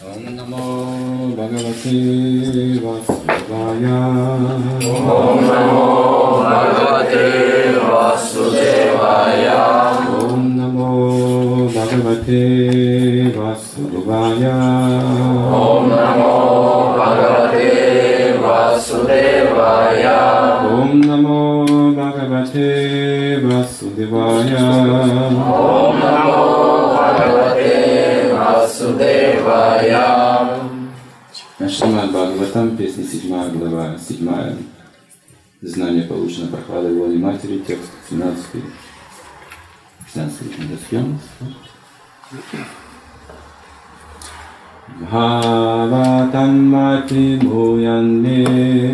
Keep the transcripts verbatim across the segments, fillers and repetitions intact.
Om Namo Bhagavate Vasudevaya. Om Namo Bhagavate Vasudevaya. Om Namo Bhagavate Vasudevaya. Om Namo Bhagavate Vasudevaya. Om Namo Bhagavate Vasudevaya. Om Namo Bhagavate Vasudevaya. Шримад Бхагаватам, песня седьмая, глава седьмая. Знание получено прохладой воли матери, текст семнадцатый. семнадцатый. Бхаватам мати бхуянме.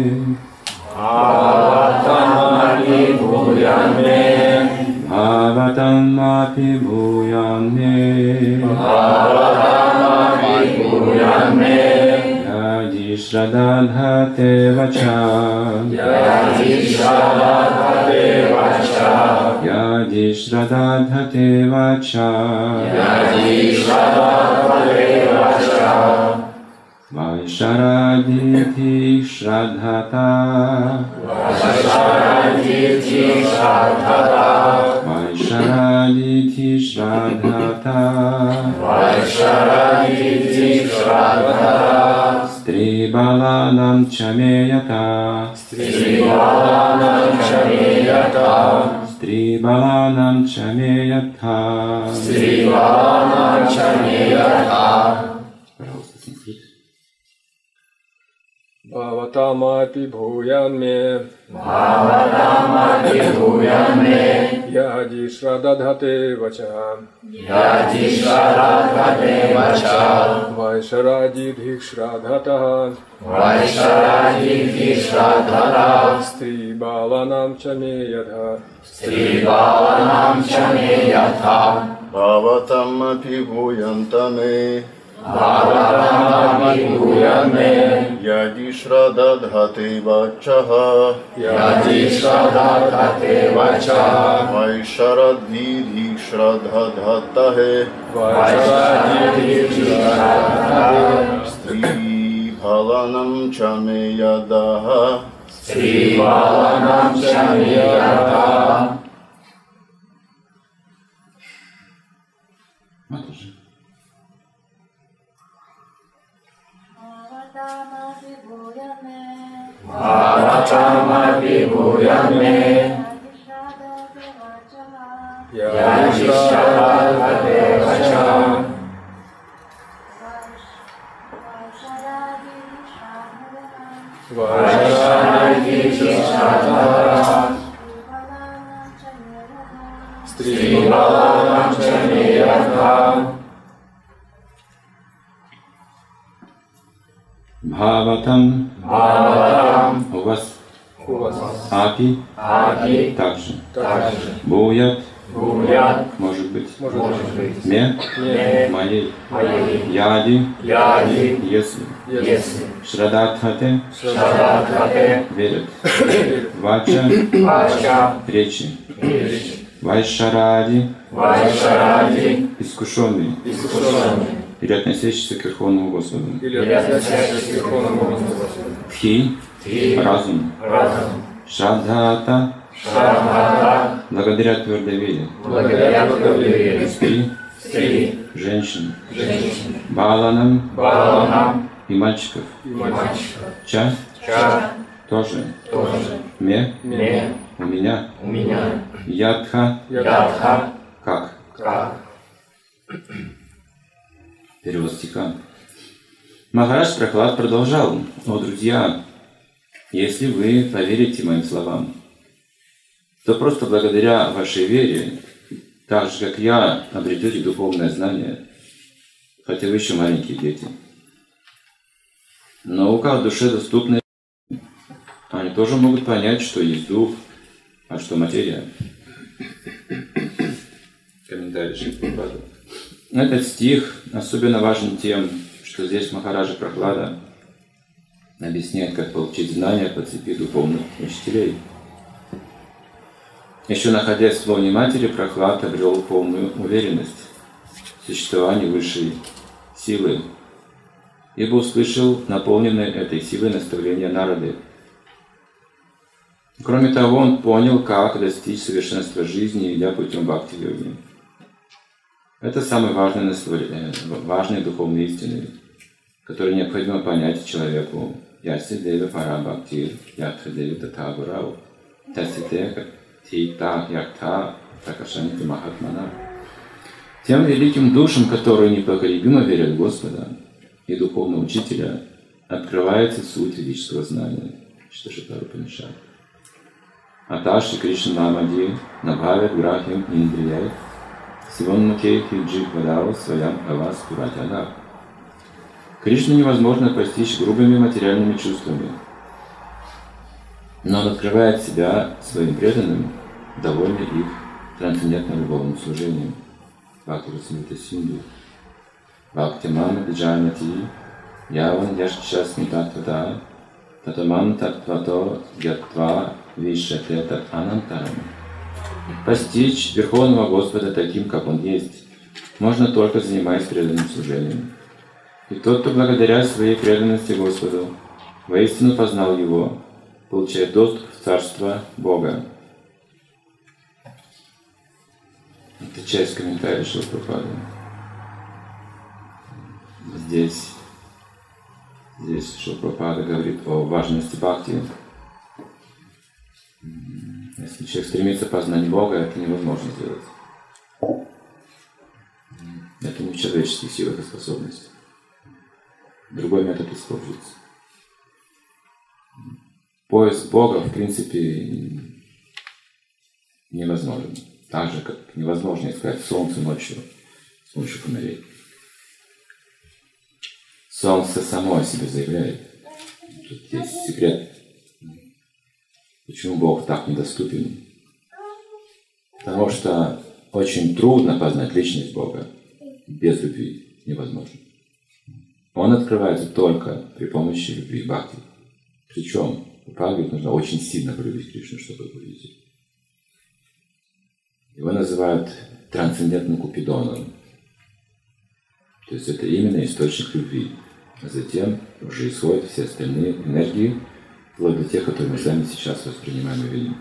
Bhavatam mati bhuyanme. Bhavatam mati bhuyanme. Bhavatam mati bhuyanme. Yadi shradadhate vacha. Yadi shradadhate vacha. Yadi shradadhate vacha. Yadi shradadhate vacha. Vaisharaditi shradhata. Vaisharaditi shradhata. Vaisharaditi shradhata. Vaisharaditi shradhata. Stribalanam chameyata. Stribalanam chameyata. Stribalanam chameyata. Stribalanam chameyata. Пожалуйста, санскрит. Bhavatamati bhuyanme. Bhavatamati bhuyanme. Yadi shradadhate vacha. Yadi shradadhate vacha. Vaisharadidhi shradhataha. Vaisharadidhi shradhata. Stribalanam chameyatha. Stribalanam chameyatha. Bhavatamati bhuyantame. Bhavatamati bhuyanme. Yadi shradadhate vachaha. Yadi shradadhate vacha. Vaisharadvidhi shradhadhatahe. Vaisharadidhi shradhatahe. Stribhalanam chameyadaha. Stribalanam chameyatha. Матушка. Bhavatamati bhuyanme. Bhavatamati bhuyanme. Yadi shradadhate vacha. Vaisharadidhi shradhata. Stribalanam chameyatha. Бхаватам. Bhavatam. У вас у вас апи Аки. также. Также. Буят. Буят. Может быть. может Может быть быть. Ме. Не. Моей. Моей. Яди. Яди. Если. Если. Шрададхате. Шрададхате. Верят. Вача. Вача. Речи. Речь. Вайшаради. Вайшаради. Искушенный. Искушенный. Или относящийся к Верховному Господу. или Или относящийся к Верховному Господу. Тхи. Тхи. Разум. Разум. Шрадхата. Шрадхата. Благодаря твердой вере. Благодаря благодарению. Стри. Стри. Женщин. Женщин. Баланам. Баланам. И мальчиков. и И мальчик. мальчика. Ча. Ча. Тоже. Тоже. Ме. Ме. У меня. У меня. Ядха. Ядха. Как? Как? Перевод стиха. Махарадж Прахлад продолжал. О, друзья, если вы поверите моим словам, то просто благодаря вашей вере, так же, как я, обретете духовное знание, хотя вы еще маленькие дети. Наука в душе доступна. Они тоже могут понять, что есть дух, а что материя. Комментарий Шри Прабхупады. Этот стих особенно важен тем, что здесь Махараджа Прахлада объясняет, как получить знания по цепи духовных учителей. Еще находясь в лоне матери, Прахлад обрел полную уверенность в существовании высшей силы, ибо услышал наполненное этой силой наставление Нарады. Кроме того, он понял, как достичь совершенства жизни, идя путем бхакти-йоги. Это самые важные, наставления, важные духовные истины, которые необходимо понять человеку. Яси дева пара бхактир, ятха дева татха гурау, тасите тита ятха такашанити махатмана. Тем великим душам, которые непоколебимо верят в Господа и духовного учителя, открывается суть ведического знания. Читашатарупанишад. Аташи Кришна Намади Набхавят Грахим Индрияй Сивонмуке Хиджик Вадау Своям Авас Пуратяна. Кришну невозможно постичь грубыми материальными чувствами, но он открывает себя своим преданным, довольный их трансцендентным любовным служением. Бхакти Расамрита Синду. Бхакти Мама Биджанати Яван Яшчасми Татвата Татаман Татвато Гятва Вишатета Анантарам. Постичь Верховного Господа таким, как Он есть, можно только занимаясь преданным служением. И тот, кто благодаря своей преданности Господу воистину познал Его, получает доступ в Царство Бога. Это часть комментария Шрила Прабхупады. Здесь, здесь Шрила Прабхупада говорит о важности бхакти. Если человек стремится познать Бога, это невозможно сделать. Это не в человеческих силах и способностях. Другой метод используется. Поиск Бога, в принципе, невозможен. Так же, как невозможно искать солнце ночью с помощью фонарей. Солнце само о себе заявляет. Тут есть секрет. Почему Бог так недоступен? Потому что очень трудно познать личность Бога. Без любви невозможно. Он открывается только при помощи любви бхакти. Причем, правда, нужно очень сильно полюбить Кришну, чтобы его увидеть. Его называют трансцендентным Купидоном. То есть это именно источник любви. А затем уже исходят все остальные энергии, вплоть до тех, которые мы сами сейчас воспринимаем и видим.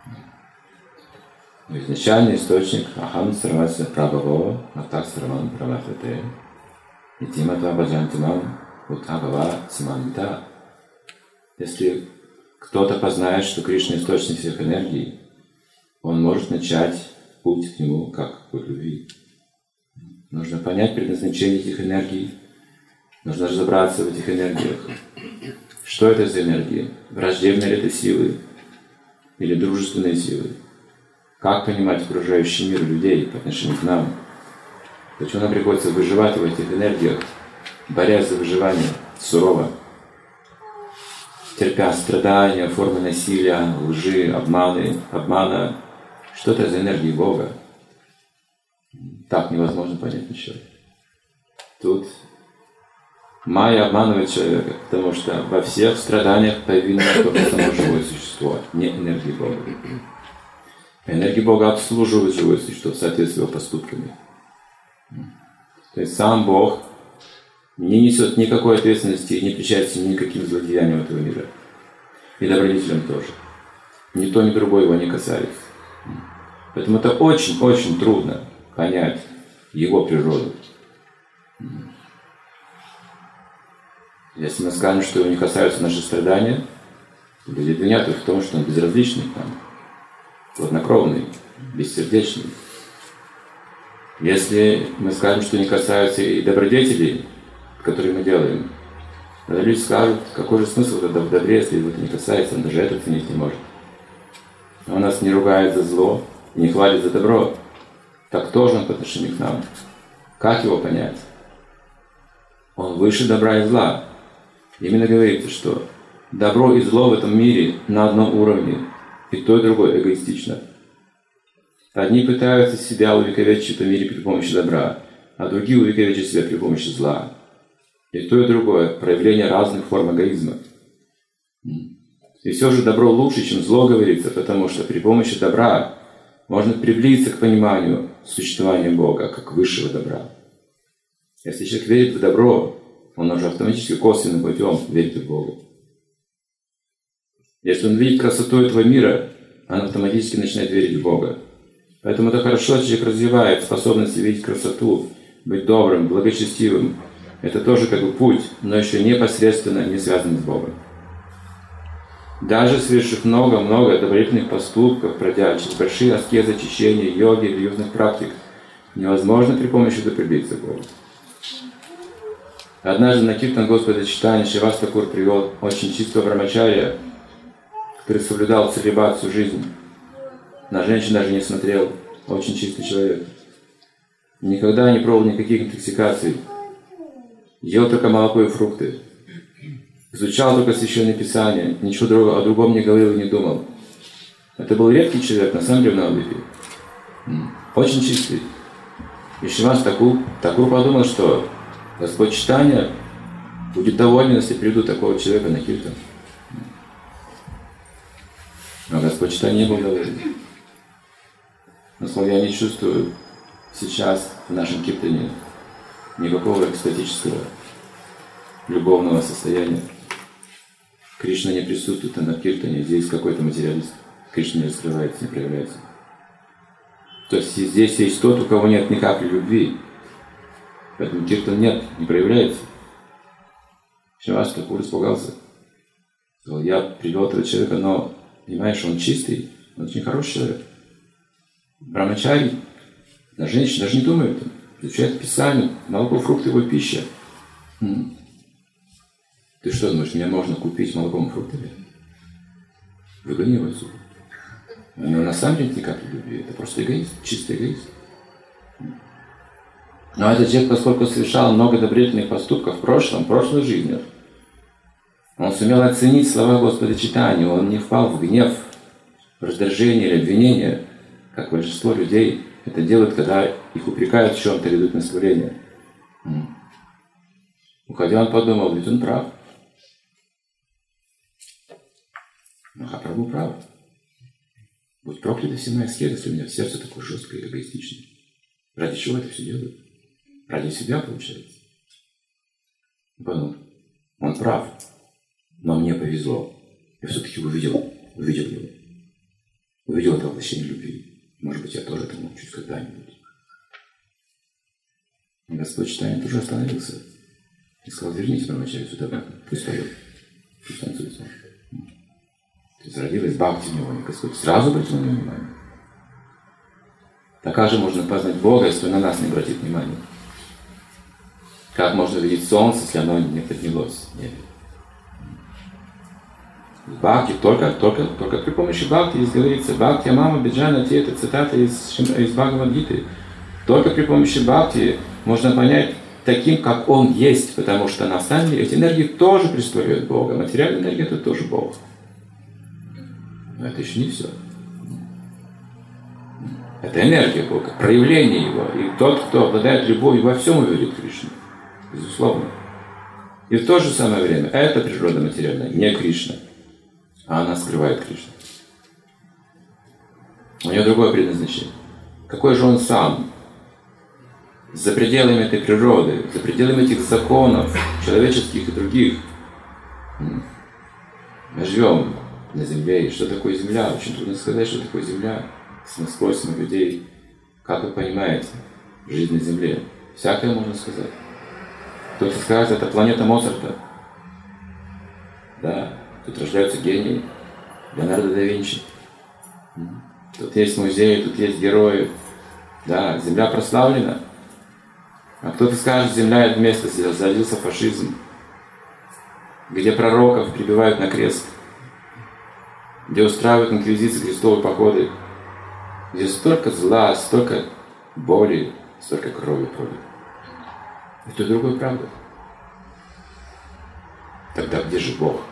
Но изначальный источник Ахам Сарвася Прабхава, Атак Сарван Прабхавате, Итимата Баджантимам Утабава Саманта. Если кто-то познает, что Кришна источник всех энергий, он может начать путь к нему как путь любви. Нужно понять предназначение этих энергий, нужно разобраться в этих энергиях. Что это за энергии? Враждебные ли это силы? Или дружественные силы? Как понимать окружающий мир людей по отношению к нам? Почему нам приходится выживать в этих энергиях, борясь за выживание сурово, терпя страдания, формы насилия, лжи, обманы, обмана? Что это за энергии Бога? Так невозможно понять ничего. Тут майя обманывает человека, потому что во всех страданиях повинно только само живое существо, не энергия Бога. Энергия Бога обслуживает живое существо в соответствии с его поступками. То есть сам Бог не несет никакой ответственности и не причастен ни никаким злодеяниям этого мира. И добродетелям тоже. Ни то, ни другое его не касается. Поэтому это очень-очень трудно понять его природу. Если мы скажем, что его не касаются наши страдания, люди обвинят их в том, что он безразличный к нам, хладнокровный, бессердечный. Если мы скажем, что не касаются и добродетелей, которые мы делаем, тогда люди скажут, какой же смысл тогда в добре, если его это не касается, он даже это ценить не может. Он нас не ругает за зло, не хвалит за добро. Так кто же он по отношению к нам? Как его понять? Он выше добра и зла. Именно говорится, что добро и зло в этом мире на одном уровне, и то и другое эгоистично. Одни пытаются себя увековечить в этом мире при помощи добра, а другие увековечить себя при помощи зла. И то и другое проявление разных форм эгоизма. И все же добро лучше, чем зло, говорится, потому что при помощи добра можно приблизиться к пониманию существования Бога как высшего добра. Если человек верит в добро, он уже автоматически косвенным путем верит в Бога. Если он видит красоту этого мира, он автоматически начинает верить в Бога. Поэтому это хорошо, что человек развивает способность видеть красоту, быть добрым, благочестивым. Это тоже как бы путь, но еще непосредственно не связан с Богом. Даже совершив много-много добродетельных поступков, пройдя через большие аскезы, очищения, йоги, религиозных практик, невозможно при помощи этого приблизиться к Богу. Однажды на киртан Господа читания Шривас Такур привел очень чистого брамачария, который соблюдал целибат всю жизнь. На женщин даже не смотрел. Очень чистый человек. Никогда не пробовал никаких интоксикаций. Ел только молоко и фрукты. Изучал только Священное Писание. Ничего другого, о другом не говорил и не думал. Это был редкий человек, на самом деле, в Навадвипе. Очень чистый. И Шривас Такур, Такур подумал, что Господь читания будет доволен, если приведут такого человека на киртан. Но Господь читания не был доволен. Он сказал, я не чувствую сейчас в нашем киртане никакого экстатического любовного состояния. Кришна не присутствует на киртане, здесь какой-то материалист. Кришна не раскрывается, не проявляется. То есть здесь есть тот, у кого нет ни капли любви. Поэтому киртан нет, не проявляется. Шривас Такур испугался. Сказал, я привел этого человека, но, понимаешь, он чистый, он очень хороший человек. Брамачари, на женщин даже не думают, изучают Писание, молоко, фрукты, его пища. М-м. Ты что думаешь, мне можно купить молоком и фруктами? Выгони его отсюда. Но на самом деле ни капли любви, это просто эгоист, чистый эгоист. Но этот человек, поскольку совершал много добродетельных поступков в прошлом, в прошлой жизни, он сумел оценить слова Господа читания, он не впал в гнев, в раздражение или обвинение, как большинство людей это делают, когда их упрекают в чем-то или идут наставления. Уходя, он подумал, ведь он прав. Махапрабху прав. Будь прокляты все мои аскезы, если у меня сердце такое жесткое и эгоистичное. Ради чего это все делают? Ради себя, получается. Понял? Он прав. Но мне повезло. Я все-таки увидел, увидел его. Увидел это воплощение любви. Может быть, я тоже этому научусь когда-нибудь. И Господь читания тоже остановился. И сказал, верните Брамачари сюда обратно. Пусть поет. Пусть танцует. То есть родилась бхакти в него. И Господь сразу обратил на него внимание. Так как же можно познать Бога, если Он на нас не обратит внимания? Как можно видеть солнце, если оно не поднялось в небе? Бхакти, только, только, только при помощи бхакти, здесь говорится, бхакти, мама, биджана, те, это цитата из, из Бхагавад-гиты. Только при помощи бхакти можно понять таким, как он есть, потому что на самом деле эти энергии тоже представляют Бога. Материальная энергия – это тоже Бог. Но это еще не все. Это энергия Бога, проявление Его. И тот, кто обладает любовью, во всем уверит Кришну. Безусловно. И в то же самое время эта природа материальная не Кришна, а она скрывает Кришну. У нее другое предназначение. Какой же он сам? За пределами этой природы, за пределами этих законов, человеческих и других. Мы живем на земле. И что такое земля? Очень трудно сказать, что такое земля. Если мы спросим у людей, как вы понимаете жизнь на земле, всякое можно сказать. Кто-то скажет, это планета Моцарта. Да, тут рождаются гении. Леонардо да Винчи. Тут есть музеи, тут есть герои. Да, земля прославлена. А кто-то скажет, земля — это место, где зародился фашизм, где пророков прибивают на крест, где устраивают инквизиции, крестовые походы, где столько зла, столько боли, столько крови пролито. И то и другое правда. Тогда где же Бог?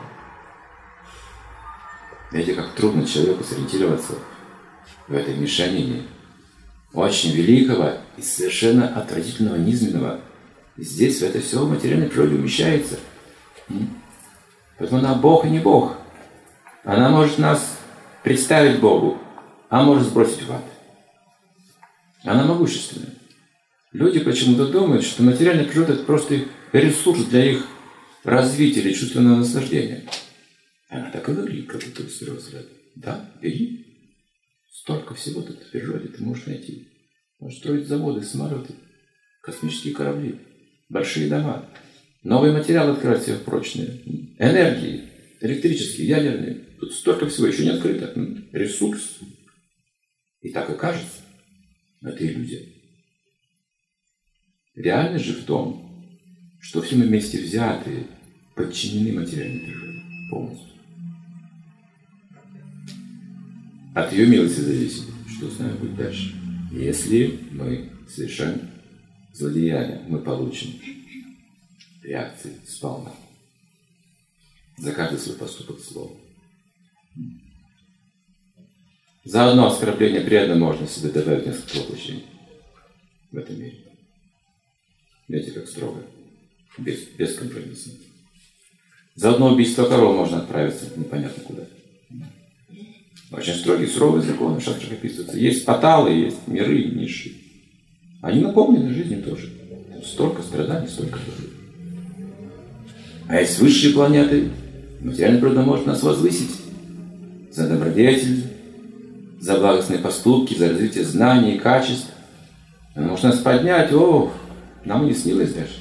Видите, как трудно человеку сориентироваться в этой мешанине очень великого и совершенно отвратительного, низменного. И здесь, в это все в материальной природе умещается. Поэтому она Бог и не Бог. Она может нас представить Богу, а может сбросить в ад. Она могущественная. Люди почему-то думают, что материальная природа — это просто ресурс для их развития или чувственного наслаждения. Она так и выглядит, как будто взрослая. Да, бери. Столько всего тут в природе ты можешь найти. Можешь строить заводы, самолеты, космические корабли, большие дома. Новые материалы открывать себе прочные. Энергии, электрические, ядерные. Тут столько всего еще не открыто. Ресурс. И так и кажется. Но это иллюзия. Реальность же в том, что все мы вместе взятые подчинены материальной природе полностью. От ее милости зависит, что с нами будет дальше. Если мы совершаем злодеяние, мы получим реакции сполна. За каждый свой поступок слово. За одно оскорбление преданного можно себе добавить несколько воплощений в этом мире. Видите, как строго, без, без компромисса. За одно убийство коровы можно отправиться непонятно куда. Очень строгие, суровые законы в шастрах описываются. Есть паталы, есть миры низшие. Они наполнены жизнью тоже. Столько страданий, столько боли. А есть высшие планеты. Материальная природа может нас возвысить за добродетель, за благостные поступки, за развитие знаний и качеств. Она может нас поднять. О, нам не снилось даже.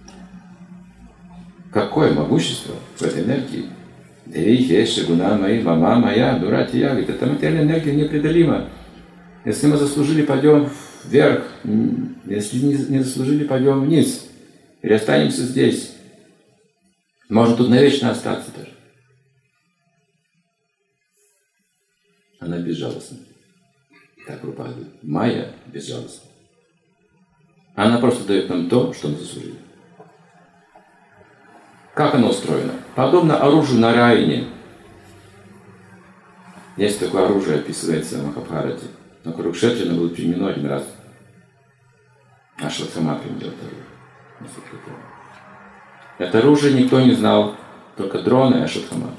Какое могущество в этой энергии. Девихеши, гуна мои, мама моя, дурати я. Ведь эта материальная энергия непреодолима. Если мы заслужили, пойдем вверх. Если не заслужили, пойдем вниз. Или останемся здесь. Можно тут навечно остаться даже. Она безжалостна. Так Прабхупада говорит. Майя безжалостна. Она просто дает нам то, что мы заслужили. Как оно устроено? Подобно оружию на Нараяне. Есть такое оружие, описывается в Махабхарате. На Курукшетре оно было применено один раз. Ашватthама применил это оружие. Это оружие никто не знал, только Дрона и Ашватthама.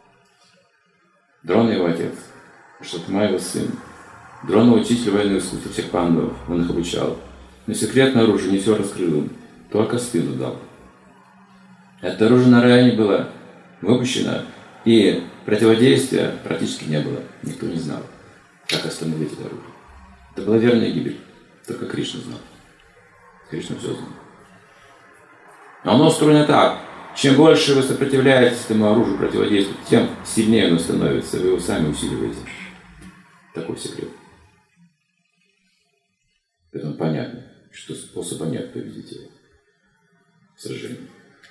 Дрона его отец, Ашватthама его сын. Дрона учитель военного искусства всех пандавов, он их обучал. Но секретное оружие не все раскрыл им, только сыну дал. Это оружие на Нараяне было выпущено, и противодействия практически не было. Никто не знал, как остановить это оружие. Это была верная гибель. Только Кришна знал. Кришна все знал. Но оно устроено так. Чем больше вы сопротивляетесь этому оружию противодействия, тем сильнее оно становится. Вы его сами усиливаете. Такой секрет. Поэтому понятно, что способа нет победить его в сражении.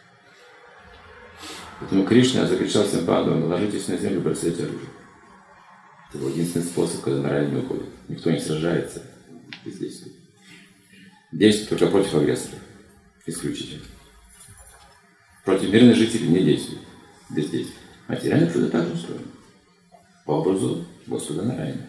Поэтому Кришна закричал всем пандавам: ложитесь на землю, бросайте оружие. Это был единственный способ, когда Нараяна не уходит. Никто не сражается без действия. Действует только против агрессора. Исключительно. Против мирных жителей не действует. Без действия. Материальная природа также устроена. По образу Господа Нараяна.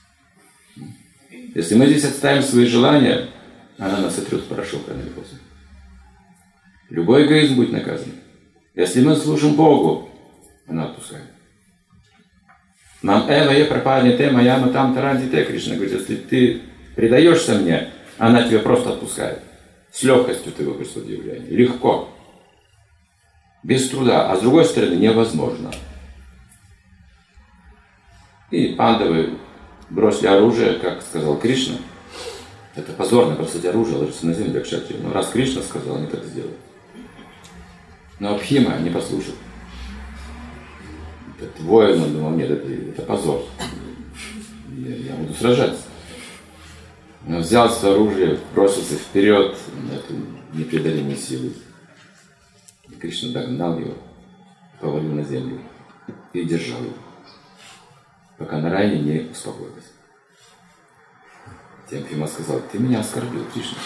Если мы здесь отставим свои желания, она нас сотрет в порошок рано или поздно. Любой эгоизм будет наказан. Если мы служим Богу, она отпускает. Мам эва е пропадне те моя матам таранди те. Кришна говорит, если ты предаешься мне, она тебя просто отпускает. С легкостью ты выходишь в явление. Легко. Без труда. А с другой стороны, невозможно. И пандавы бросили оружие, как сказал Кришна. Это позорно бросать оружие, ложиться на землю, как кшатрия. Но раз Кришна сказал, они так сделали. Но Абхима не послушал. Этот воин, он думал, нет, это, это позор. Я, я буду сражаться. Он взял свое оружие, бросился вперед на эту непреодолимую силу. И Кришна догнал его, повалил на землю и держал его, пока Нараяна не успокоилась. Тем Абхима сказал: ты меня оскорбил, Кришна.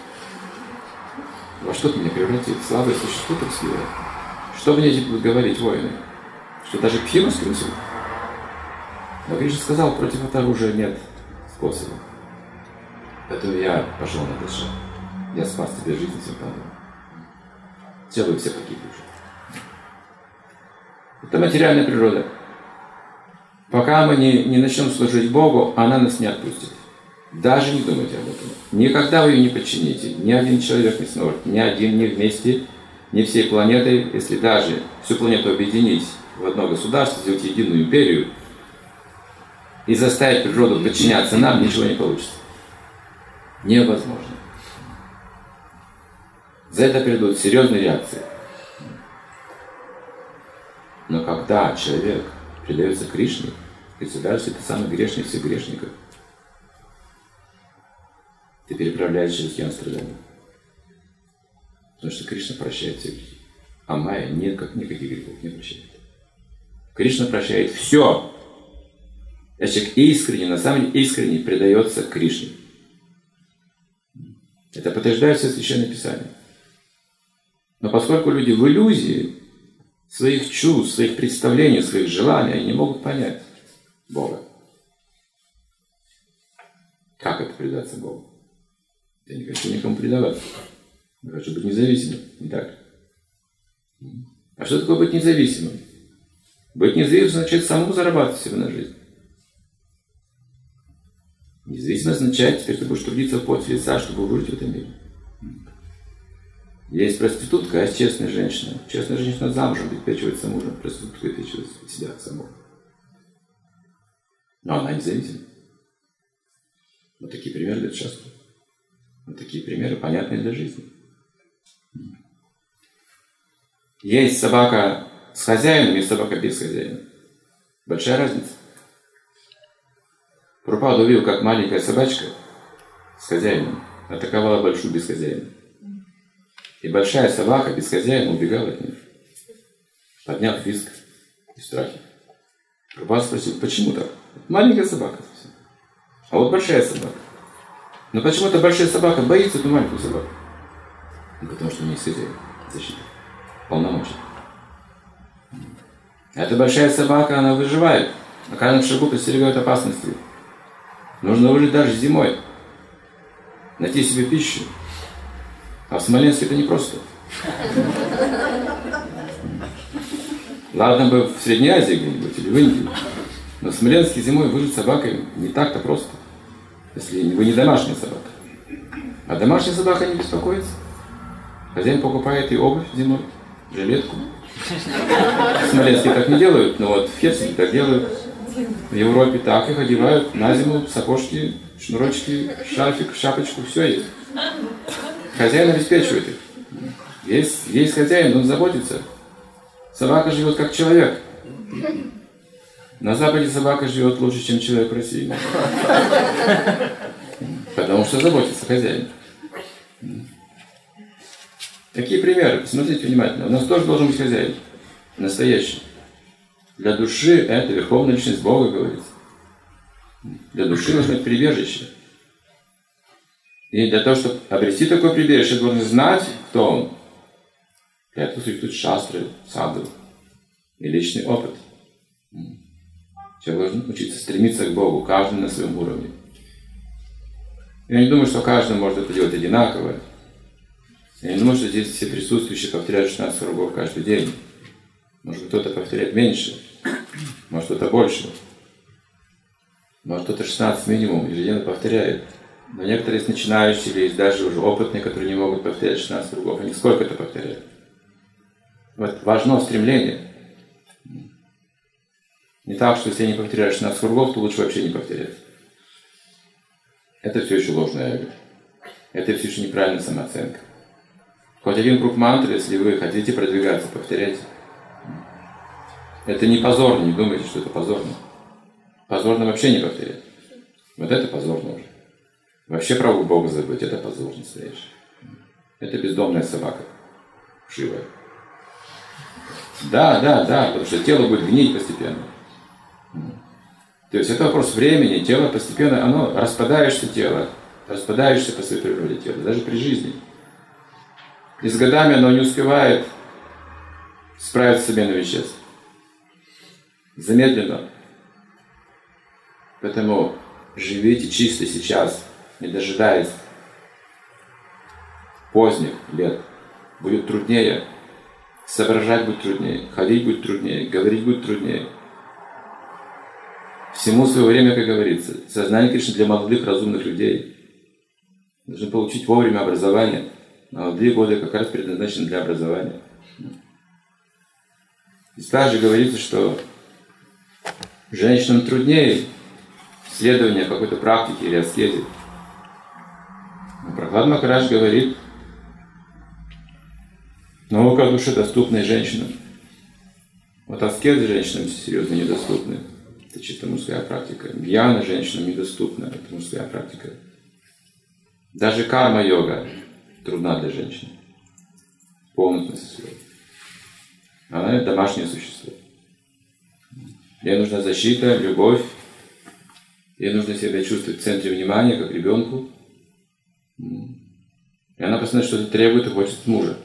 Во что ты меня превратил? Слабое существо трусливое. Что мне здесь будут говорить воины? Что даже Абхима струсил? Но Кришна сказал, против этого оружия нет способа. Поэтому я пошел на этот шаг. Я спас тебе жизнь, всем пандавам. Все вы все погибли уже. Это материальная природа. Пока мы не, не начнем служить Богу, она нас не отпустит. Даже не думайте об этом. Никогда вы ее не подчините. Ни один человек не сможет, ни один, ни вместе, ни всей планетой. Если даже всю планету объединить в одно государство, сделать единую империю и заставить природу подчиняться нам, ничего не получится. Невозможно. За это придут серьезные реакции. Но когда человек предается Кришне, представляешь, это самый грешный из всех грешников, ты переправляешь через океан страданий. Потому что Кришна прощает все грехи. А Майя никак, никаких грехов не прощает. Кришна прощает все. Если человек искренне, на самом деле искренне предается Кришне. Это подтверждает все Священное Писание. Но поскольку люди в иллюзии своих чувств, своих представлений, своих желаний, они не могут понять Бога. Как это предаться Богу? Я не хочу никому предаваться. Я хочу быть независимым. Не так ли? А что такое быть независимым? Быть независимым означает самому зарабатывать себе на жизнь. Независимость означает, теперь ты будешь трудиться в поте лица, чтобы выжить в этом мире. Есть проститутка, а есть честная женщина. Честная женщина замужем обеспечивается мужем, проститутка обеспечивает себя саму. Но она независима. Вот такие примеры для счастья. Вот такие примеры понятные для жизни. Есть собака с хозяином и собака без хозяина. Большая разница. Прабхупада увидел, как маленькая собачка с хозяином атаковала большую без хозяина. И большая собака без хозяина убегала от них, подняв визг и страхи. Прабхупада спросил, почему так? Маленькая собака. А вот большая собака. Но почему-то большая собака боится эту маленькую собаку. Ну, потому что у нее есть хозяин, защита, полномочия. А эта большая собака, она выживает. На каждом шагу подстерегает опасности. Нужно выжить даже зимой. Найти себе пищу. А в Смоленске это непросто. Ладно бы в Средней Азии где-нибудь или в Индии. Но в Смоленске зимой выжить собакой не так-то просто. Если вы не домашняя собака. А домашняя собака не беспокоится. Хозяин покупает и обувь зимой, жилетку. В Смоленске так не делают, но вот в Хельсинки так делают. В Европе так их одевают на зиму, сапожки, шнурочки, шарфик, шапочку, все есть. Хозяин обеспечивает их. Есть, есть хозяин, он заботится. Собака живет как человек. На Западе собака живет лучше, чем человек в России. Потому что заботится хозяин. Такие примеры. Посмотрите внимательно. У нас тоже должен быть хозяин. Настоящий. Для души это Верховная Личность Бога, говорится. Для души нужно быть прибежище. И для того, чтобы обрести такое прибежище, должен знать, кто он. Для этого существуют шастры, саду и личный опыт. Человек должен учиться стремиться к Богу, каждый на своем уровне. Я не думаю, что каждый может это делать одинаково. Я не думаю, что здесь все присутствующие повторяют шестнадцать кругов каждый день. Может, кто-то повторяет меньше, может, кто-то больше. Может, кто-то шестнадцать минимум ежедневно повторяет. Но некоторые есть начинающие, или есть даже уже опытные, которые не могут повторять шестнадцать кругов. Они сколько-то повторяют. Вот важно стремление. Не так, что если я не повторяю шестнадцать кругов, то лучше вообще не повторять. Это все еще ложное эго. Это все еще неправильная самооценка. Хоть один круг мантры, если вы хотите продвигаться, повторяйте. Это не позорно, не думайте, что это позорно. Позорно вообще не повторять. Вот это позорно уже. Вообще праву Бога забыть, это позор настоящий. Это бездомная собака. Вшивая. Да, да, да, потому что тело будет гнить постепенно. То есть это вопрос времени, тело постепенно, оно распадаешься тело, распадаешься по своей природе тела, даже при жизни. И с годами оно не успевает справиться с обменом веществ. Замедленно. Поэтому живите чисто сейчас, не дожидаясь поздних лет. Будет труднее, соображать будет труднее, ходить будет труднее, говорить будет труднее. Всему свое время, как говорится. Сознание Кришны для молодых, разумных людей. Должны получить вовремя образование. Молодые годы как раз предназначены для образования. И также говорится, что женщинам труднее исследование какой-то практики или аскезе. Но Прахлад Махарадж говорит, наука души доступная женщинам. Вот аскезы женщинам серьезно недоступны. Это чисто мужская практика. Гьяна женщинам недоступна. Это мужская практика. Даже карма-йога трудна для женщин. В полном смысле слова. Она домашнее существо. Ей нужна защита, любовь. Ей нужно себя чувствовать в центре внимания, как ребенку. И она постоянно что-то требует и хочет от мужа.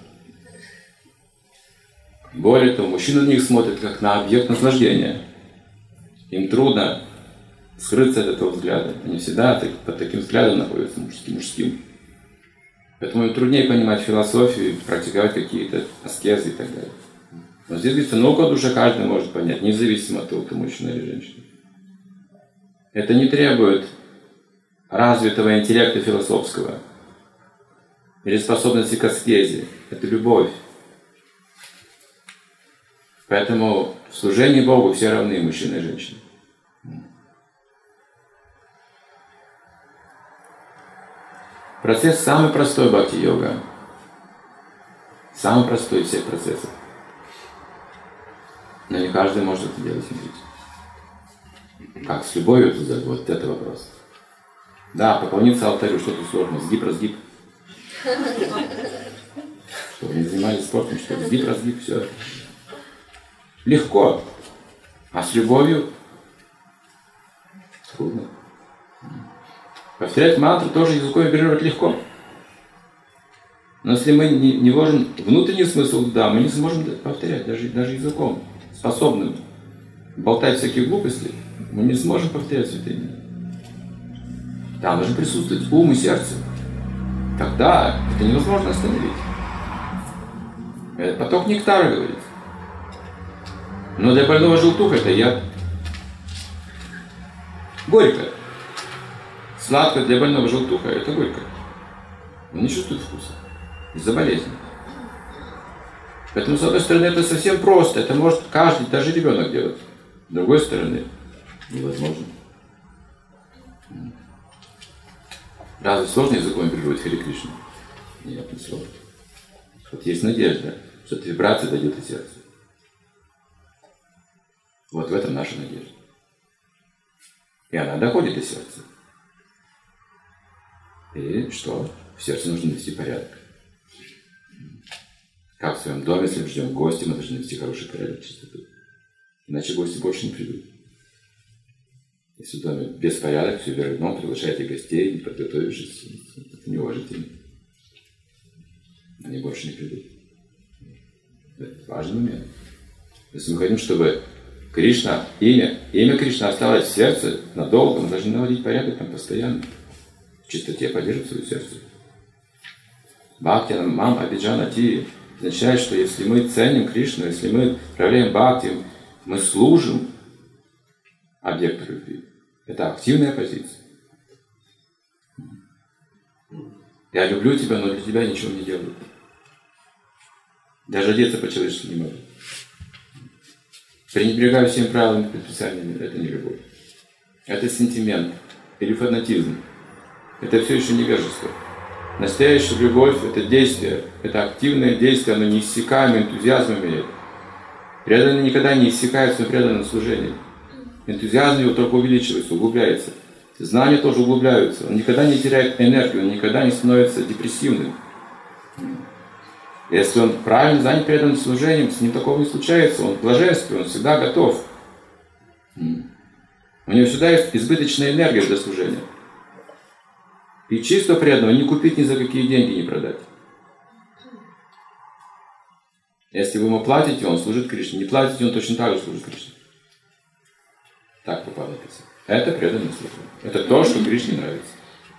Более того, мужчины на них смотрят как на объект наслаждения. Им трудно скрыться от этого взгляда. Они всегда под таким взглядом находятся, мужским, мужским. Поэтому им труднее понимать философию, практиковать какие-то аскезы и так далее. Но здесь говорится, науку о душе каждый может понять, независимо от того, кто мужчина или женщина. Это не требует развитого интеллекта философского или способности к аскезе. Это любовь. Поэтому в служении Богу все равны, мужчины и женщины. Процесс самый простой бхакти-йога. Самый простой из всех процессов. Но не каждый может это делать. Как с любовью туда? Вот это вопрос. Да, поклониться алтарю, что тут сложно. Сгиб, разгиб. Что вы не занимались спортом, что ли? Сгиб, разгиб, все. Легко. А с любовью трудно. Повторять мантру тоже языком оперировать легко. Но если мы не, не вложим внутренний смысл, да, мы не сможем повторять, даже, даже языком. Способным болтать всякие глупости, мы не сможем повторять святые имена. Там должен присутствовать ум и сердце. Тогда это невозможно остановить. Это поток нектара, говорится. Но для больного желтуха это яд. Горько. Сладко для больного желтуха это горько. Он не чувствует вкуса. Из-за болезни. Поэтому, с одной стороны, это совсем просто. Это может каждый, даже ребенок делать. С другой стороны, невозможно. Разве сложно языком оперировать Харе Кришну? Нет, не сложно. Вот есть надежда, что эта вибрация дойдет и сердцу. Вот в этом наша надежда. И она доходит до сердца. И что? В сердце нужно нести порядок. Как в своем доме, если мы ждем гостей, мы должны нести хороший порядок, чистоту. Иначе гости больше не придут. Если в доме беспорядок, все вверх дном, приглашаете гостей, не подготовившись, это неуважительно. Они больше не придут. Это важный момент. Если мы хотим, чтобы Кришна, имя, имя Кришна осталось в сердце надолго, мы должны наводить порядок там постоянно. В чистоте поддерживать свое сердце. Бхакти мам абиджана ти означает, что если мы ценим Кришну, если мы проявляем бхакти, мы служим объекту любви. Это активная позиция. Я люблю тебя, но для тебя ничего не делаю. Даже одеться по-человечески не могу. Пренебрегаю всеми правилами и предписаниями. Это не любовь. Это сентимент или фанатизм. Это все еще невежество. Настоящая любовь – это действие, это активное действие, оно неиссякаемое энтузиазмом имеет. Преданный никогда не иссякает в своем преданном служении. Энтузиазм его только увеличивается, углубляется. Знания тоже углубляются. Он никогда не теряет энергию, он никогда не становится депрессивным. Если он правильно занят преданным служением, с ним такого не случается. Он в блаженстве, он всегда готов. У него всегда есть избыточная энергия для служения. И чисто преданного не купить ни за какие деньги, не продать. Если вы ему платите, он служит Кришне. Не платите, он точно так же служит Кришне. Так попало написано. Это преданное служение. Это то, что Кришне нравится.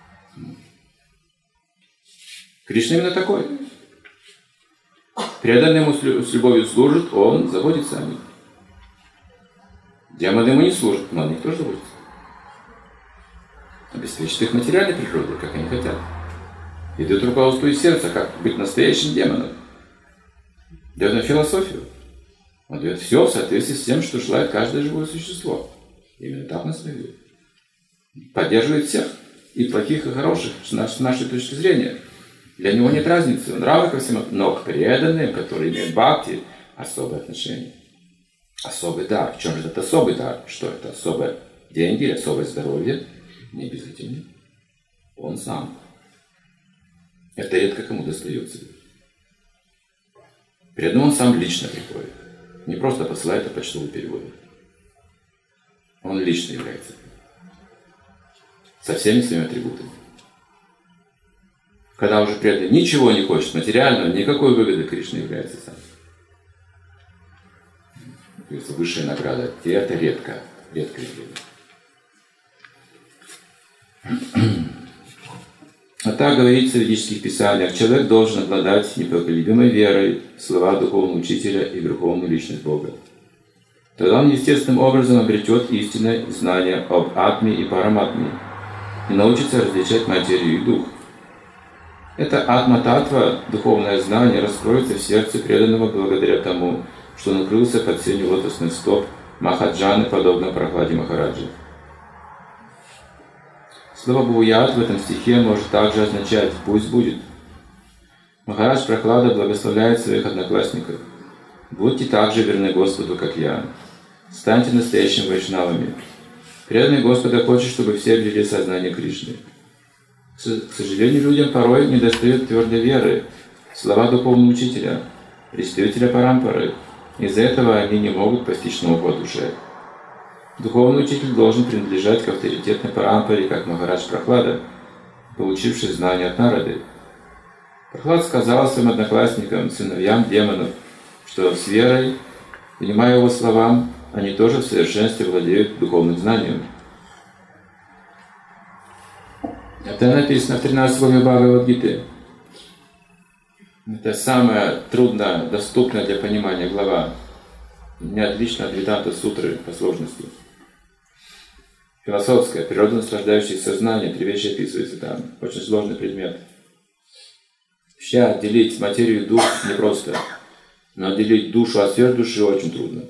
Кришна именно такой. Преданный ему с любовью служит, он заботится о них. Демоны ему не служат, но о них тоже заботятся. обеспечит их материальной природой, как они хотят. И дает руководство из сердца, как быть настоящим демоном. Дает им философию. Он дает все в соответствии с тем, что желает каждое живое существо. Именно так нас ведет. Поддерживает всех, и плохих, и хороших, с нашей точки зрения. Для него нет разницы, он равен ко всем, но к преданным, которые имеют бхакти, особое отношение. Особый дар. В чем же этот особый дар? Что это? Особое деньги или особое здоровье? Не обязательно. Он сам. Это редко кому достается. Преданным он сам лично приходит. Не просто посылает, а почтовый перевод. Он лично является. Со всеми своими атрибутами. Когда уже преданный ничего не хочет материального, никакой выгоды Кришна является сам. То есть высшая награда. И это редко. Редкое дело. А так говорится в ведических писаниях. Человек должен обладать непоколебимой верой в слова духовного учителя и верховную личность Бога. Тогда он естественным образом обретет истинное знание об атме и параматме и научится различать материю и дух. Это атма-татва, духовное знание, раскроется в сердце преданного благодаря тому, что он укрылся под сенью лотосных стоп Махаджаны, подобно Прохладе Махараджи. Слово «буят» в этом стихе может также означать «пусть будет». Махарадж Прохлада благословляет своих одноклассников. «Будьте так же верны Господу, как я. Станьте настоящими вайшнавами. Преданный Господа хочет, чтобы все обрели сознание Кришны. К сожалению, людям порой недостает твердой веры в слова духовного учителя, представителя парампары. Из-за этого они не могут постичь науку о душе. Духовный учитель должен принадлежать к авторитетной парампаре, как Махарадж Прохлада, получивший знания от Нарады. Прохлад сказал своим одноклассникам, сыновьям демонов, что с верой, внимая его словам, они тоже в совершенстве владеют духовным знанием. Это написано в тринадцатой главе Бхагавад-гиты. Это самая трудно доступная для понимания глава. Не отлично от Веданта сутры по сложности. Философская, природа наслаждающаяся сознание, три вещи описываются там. Очень сложный предмет. Вообще отделить материю и дух непросто. Но отделить душу от сверхдуши очень трудно.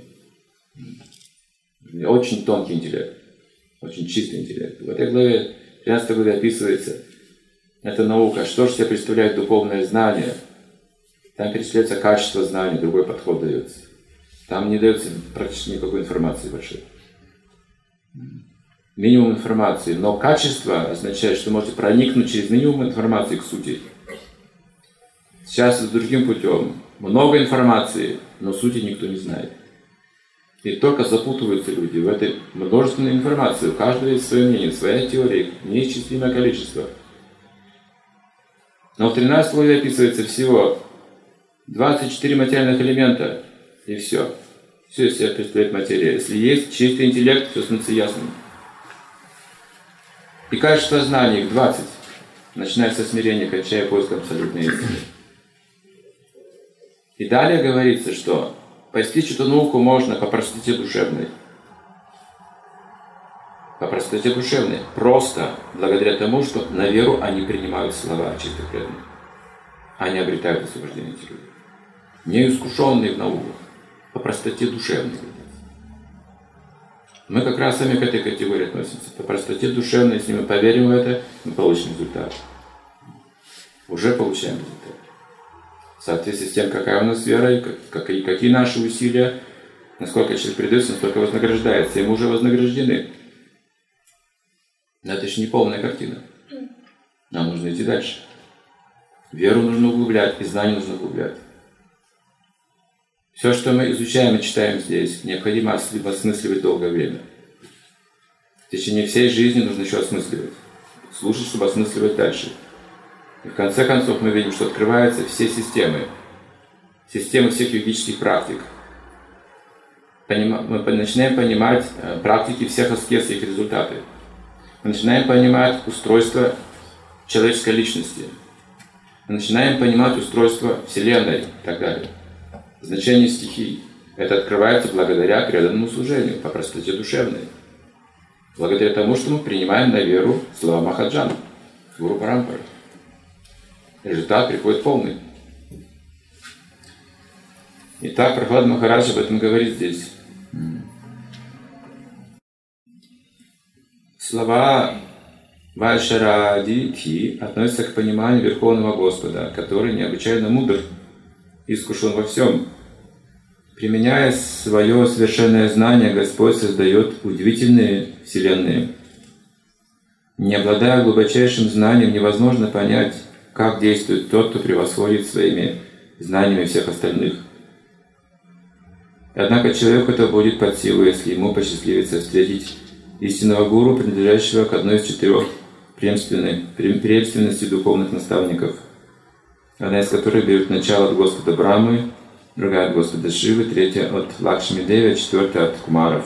Очень тонкий интеллект. Очень чистый интеллект. В этой главе, в тринадцатой главе описывается эта наука. Что же себе представляет духовное знание? Там перечисляется качество знания, другой подход дается. Там не дается практически никакой информации большой. Минимум информации. Но качество означает, что вы можете проникнуть через минимум информации к сути. Сейчас с другим путем. Много информации, но сути никто не знает. И только запутываются люди в этой множественной информации. У каждого есть свое мнение, своя теория, неисчислимое количество. Но в тринадцатой главе описывается всего двадцать четыре материальных элемента, и все. Все из себя представляет материя. Если есть чистый интеллект, все становится ясным. И качество знаний их двадцать, начиная со смирения, кончая поиском абсолютной истины. И далее говорится, что постичь эту науку можно по простоте душевной. По простоте душевной. Просто благодаря тому, что на веру они принимают слова чистых преданных. Они обретают освобождение эти люди. Неискушенные в науках. По простоте душевной. Мы как раз сами к этой категории относимся. По простоте душевной, если мы поверим в это, мы получим результат. Уже получаем результат. В соответствии с тем, какая у нас вера, и какие, какие наши усилия, насколько человек предается, настолько вознаграждается. И мы уже вознаграждены. Но это еще не полная картина. Нам нужно идти дальше. Веру нужно углублять, и знания нужно углублять. Все, что мы изучаем и читаем здесь, необходимо осмысливать долгое время. В течение всей жизни нужно еще осмысливать. Слушать, чтобы осмысливать дальше. И в конце концов мы видим, что открываются все системы. Системы всех йогических практик. Мы начинаем понимать практики всех аскез и их результаты. Мы начинаем понимать устройство человеческой личности. Мы начинаем понимать устройство Вселенной и так далее. Значение стихий. Это открывается благодаря преданному служению, по простоте душевной. Благодаря тому, что мы принимаем на веру слова Махаджана, Гуру Парампары. Результат приходит полный. Итак, Прахлад Махарадж об этом говорит здесь. Слова Вайшарадити относятся к пониманию Верховного Господа, который необычайно мудр и искушен во всем. Применяя свое совершенное знание, Господь создает удивительные вселенные. Не обладая глубочайшим знанием, невозможно понять, как действует тот, кто превосходит своими знаниями всех остальных. Однако человеку это будет под силу, если ему посчастливится встретить истинного гуру, принадлежащего к одной из четырех преемственностей духовных наставников, одна из которых берет начало от Господа Брамы, другая от Господа Шивы, третья от Лакшми Деви, а четвертая от Кумаров.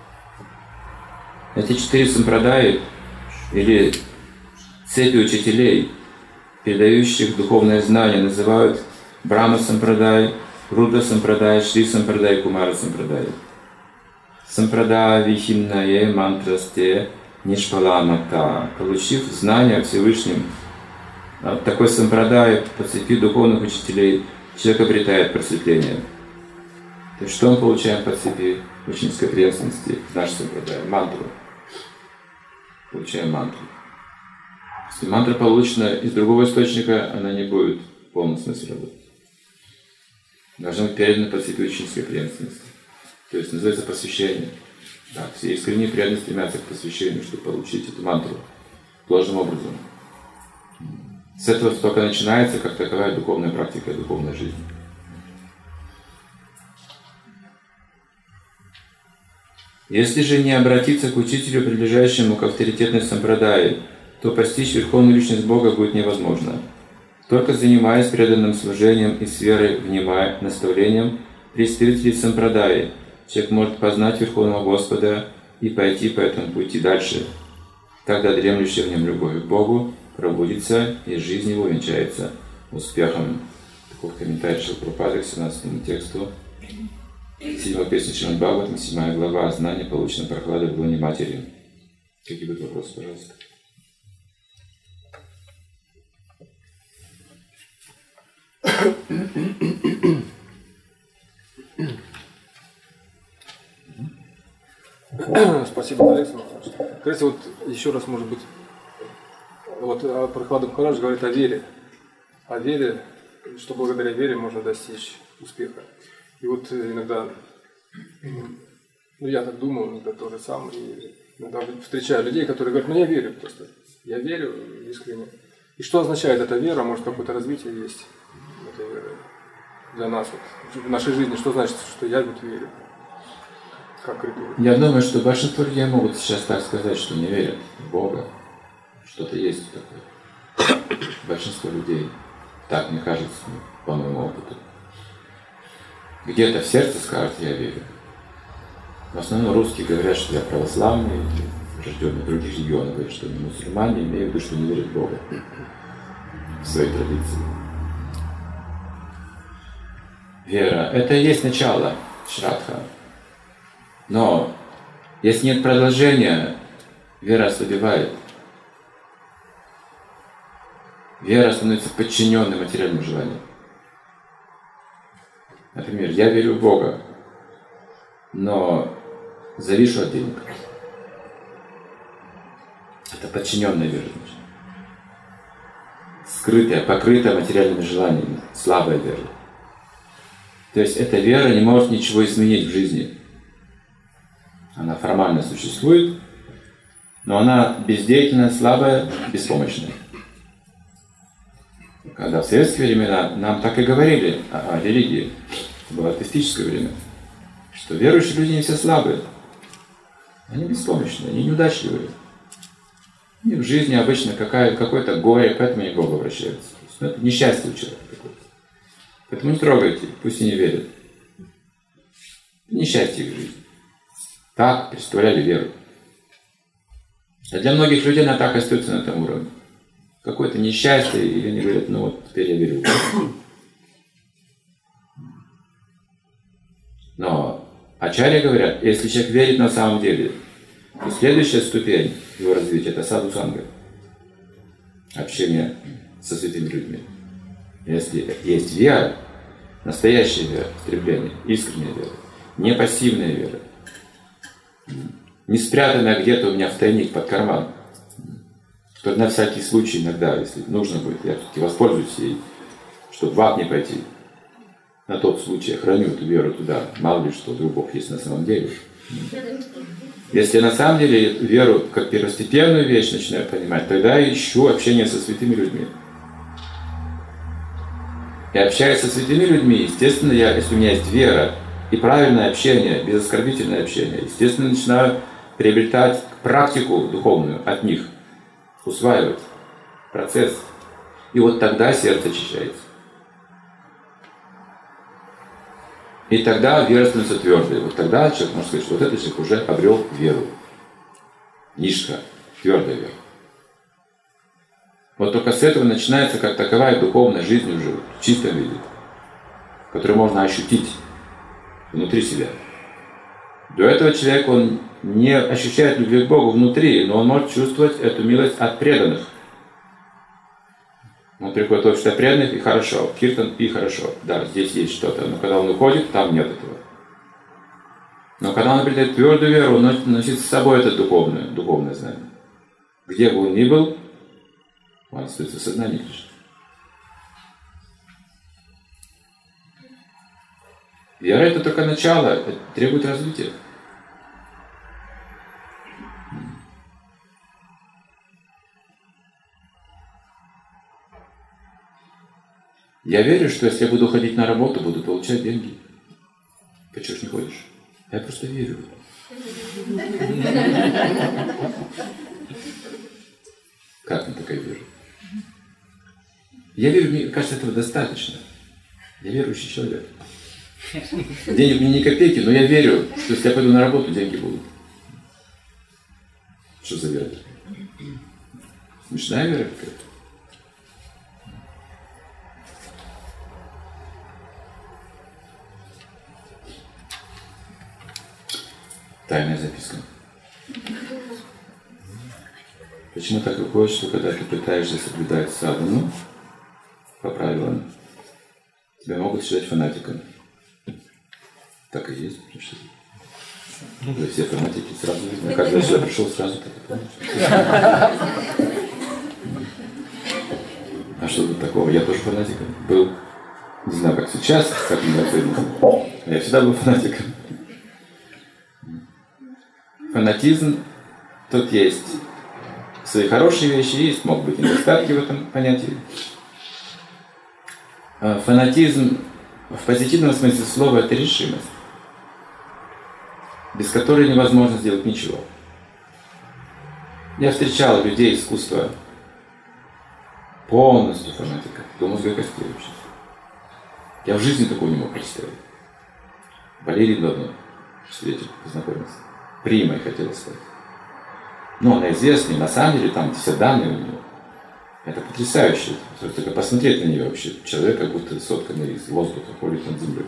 Эти четыре сампрадаи, или цепи учителей, передающих духовное знание, называют Брахма Сампрадай, Рудра Сампрадай, Шри Сампрадай, Кумара Сампрадай. Сампрадай Вихимнае Мантрасте Нишпаламата. Получив знание о Всевышнем, от такой сампрадай по цепи духовных учителей, человек обретает просветление. То есть что мы получаем по цепи ученической преемственности в нашей сампрадай? Мантру. Получаем мантру. Если мантра получена из другого источника, она не будет в полном смысле работать. Должна быть передана по цепи ученической преемственности. То есть называется посвящение. Да, все искренне преданно стремятся к посвящению, чтобы получить эту мантру должным образом. С этого только начинается как таковая духовная практика, духовная жизнь. Если же не обратиться к учителю, принадлежащему к авторитетной сампрадае, то постичь верховную личность Бога будет невозможно. Только занимаясь преданным служением и с верой внимая наставлением представителей сампрадаи, человек может познать Верховного Господа и пойти по этому пути дальше. Тогда дремлющая в нем любовь к Богу пробудится, и жизнь его венчается успехом. Такой комментарий Шрила Прабхупады к семнадцатому тексту седьмой песни Шримад Бхагаватам, седьмая глава, знание, получено Прохладой в лоне матери. Какие будут вопросы, пожалуйста? Спасибо, Олег. Скажите, вот еще раз, может быть, вот Прохлада Махарадж говорит о вере. О вере, что благодаря вере можно достичь успеха. И вот иногда, ну я так думаю, иногда тоже сам, и иногда встречаю людей, которые говорят, ну я верю просто, я верю искренне. И что означает эта вера, может какое-то развитие есть этой веры для нас, вот, в нашей жизни, что значит, что я вот верю? Как это? Я думаю, что большинство людей могут сейчас так сказать, что не верят в Бога. Что-то есть такое. Большинство людей, так мне кажется, по моему опыту. Где-то в сердце скажут, я верю. В основном русские говорят, что я православный, рожденный в других регионах, говорят, что они мусульмане, имеют в виду, что не верят в Бога, в своей традиции. Вера – это и есть начало Шрадха. Но если нет продолжения, вера ослабевает. Вера становится подчиненной материальным желаниям. Например, я верю в Бога, но завишу от денег. Это подчиненная вера. Скрытая, покрытая материальными желаниями, слабая вера. То есть эта вера не может ничего изменить в жизни. Она формально существует, но она бездеятельная, слабая, беспомощная. Когда в советские времена нам так и говорили о, о религии, это было атеистическое время, что верующие люди не все слабые, они беспомощные, они неудачливые. И в жизни обычно какая, какое-то горе, поэтому они к Богу обращаются. Ну, это несчастье у человека какое-то. Поэтому не трогайте, пусть и не верят. Несчастье в жизни. Так представляли веру. А для многих людей она так и остается на этом уровне. Какое-то несчастье, и они говорят, ну вот теперь я верю. Но ачарьи говорят, если человек верит на самом деле, И следующая ступень его развития – это саду-санга. Общение со святыми людьми. Если есть вера, настоящая вера, стремление, искренняя вера, не пассивная вера, не спрятанная где-то у меня в тайник под карман, что на всякий случай иногда, если нужно будет, я все-таки воспользуюсь ей, чтобы в ад не пойти. На тот случай я храню эту веру туда, мало ли что, вдруг Бог есть на самом деле. Если я на самом деле веру как первостепенную вещь начинаю понимать, тогда я ищу общение со святыми людьми. И общаясь со святыми людьми, естественно, я, если у меня есть вера и правильное общение, безоскорбительное общение, естественно, начинаю приобретать практику духовную от них, усваивать процесс. И вот тогда сердце очищается. И тогда вера становится твердой. Вот тогда человек может сказать, что вот этот человек уже обрел веру. Нишка, твердая вера. Вот только с этого начинается как таковая духовная жизнь уже в чистом виде, которую можно ощутить внутри себя. До этого человек, он не ощущает любви к Богу внутри, но он может чувствовать эту милость от преданных. Он приходит в общество преданных, и хорошо, киртан, и хорошо. Да, здесь есть что-то, но когда он уходит, там нет этого. Но когда он обретает твердую веру, он носит с собой это духовное, духовное знание. Где бы он ни был, он остается в сознании Кришны. Вера – это только начало, это требует развития. Я верю, что если я буду ходить на работу, буду получать деньги. Ты чего ж не ходишь? Я просто верю. Как на такая вера? Я верю, мне кажется, этого достаточно. Я верующий человек. Денег мне ни копейки, но я верю, что если я пойду на работу, деньги будут. Что за вера? Смешная вера какая-то. Тайная записка. Почему так выходит, что когда ты пытаешься соблюдать садхану по правилам, тебя могут считать фанатиком? Так и есть, потому что вы все фанатики сразу видно. Когда я сюда пришел, сразу так и понял. А что тут такого? Я тоже фанатиком был. Не знаю, как сейчас, как меня оценивают. Я всегда был фанатиком. Фанатизм тут есть. Свои хорошие вещи есть, могут быть недостатки в этом понятии. Фанатизм в позитивном смысле слова – это решимость, без которой невозможно сделать ничего. Я встречал людей искусства полностью фанатиков, до мозга костей вообще. Я в жизни такого не мог представить. Балерин давно встретил, познакомился. Примой хотела стать. Но она известная, на самом деле там все данные у нее. Это потрясающе. Только посмотреть на нее вообще. Человек как будто сотканный из воздуха, ходит над землей.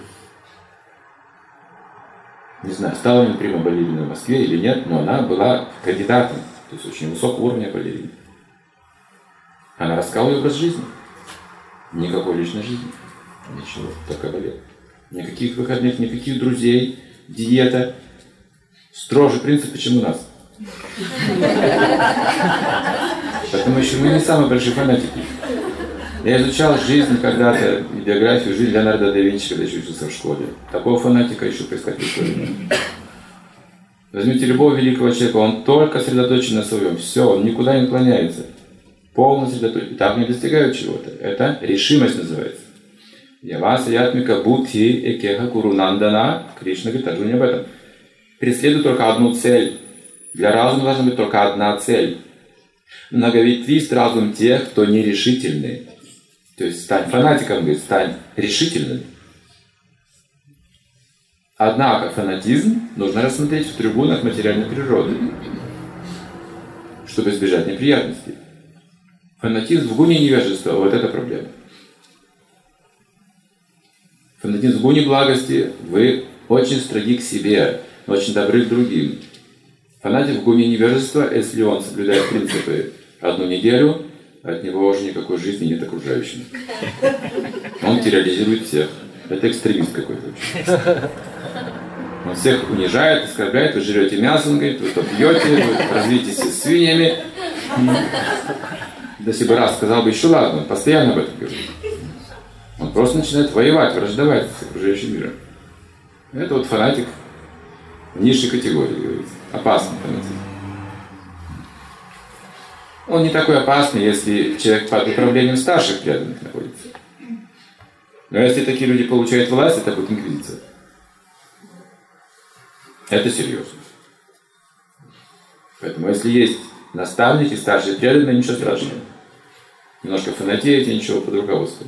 Не знаю, стала ли прима балериной в Москве или нет, но она была кандидатом, то есть очень высокого уровня балерины. Она рассказала ее образ жизни. Никакой личной жизни. Ничего, только балет. Никаких выходных, никаких друзей, диета. Строже принципы, чем у нас. Потому что мы не самые большие фанатики. Я изучал жизнь когда-то, биографию, жизнь Леонардо да Винчи, когда еще учился в школе. Такого фанатика еще поискать в истории. Возьмите любого великого человека, он только сосредоточен на своем. Все, он никуда не отклоняется. Полностью сосредоточен. Так не достигают чего-то. Это решимость называется. Яваса ятмика будхи экеха курунандана. Кришна говорит Арджуне об этом. Преследуй только одну цель. Для разума должна быть только одна цель. Многоветвист разум тех, кто нерешительный. То есть стань фанатиком, говорит, стань решительным. Однако фанатизм нужно рассмотреть в трибунах материальной природы, чтобы избежать неприятностей. Фанатизм в гуне невежества, вот это проблема. Фанатизм в гуне благости, вы очень строги к себе, очень добры к другим. Фанатик в гуне невежества, если он соблюдает принципы одну неделю, от него уже никакой жизни нет окружающим. Он терроризирует всех. Это экстремист какой-то. Он всех унижает, оскорбляет, вы жрете мясо, он говорит, вы то пьете, вы развитесь с свиньями. Да если бы раз сказал бы, еще ладно, он постоянно об этом говорит. Он просто начинает воевать, враждовать с окружающим миром. Это вот фанатик низшей категории, говорится. Опасный фанатизм. Он не такой опасный, если человек под управлением старших преданных находится. Но если такие люди получают власть, это будет инквизиция. Это серьезно. Поэтому если есть наставники, старшие преданные, ничего страшного. Немножко фанатеете, ничего, под руководством.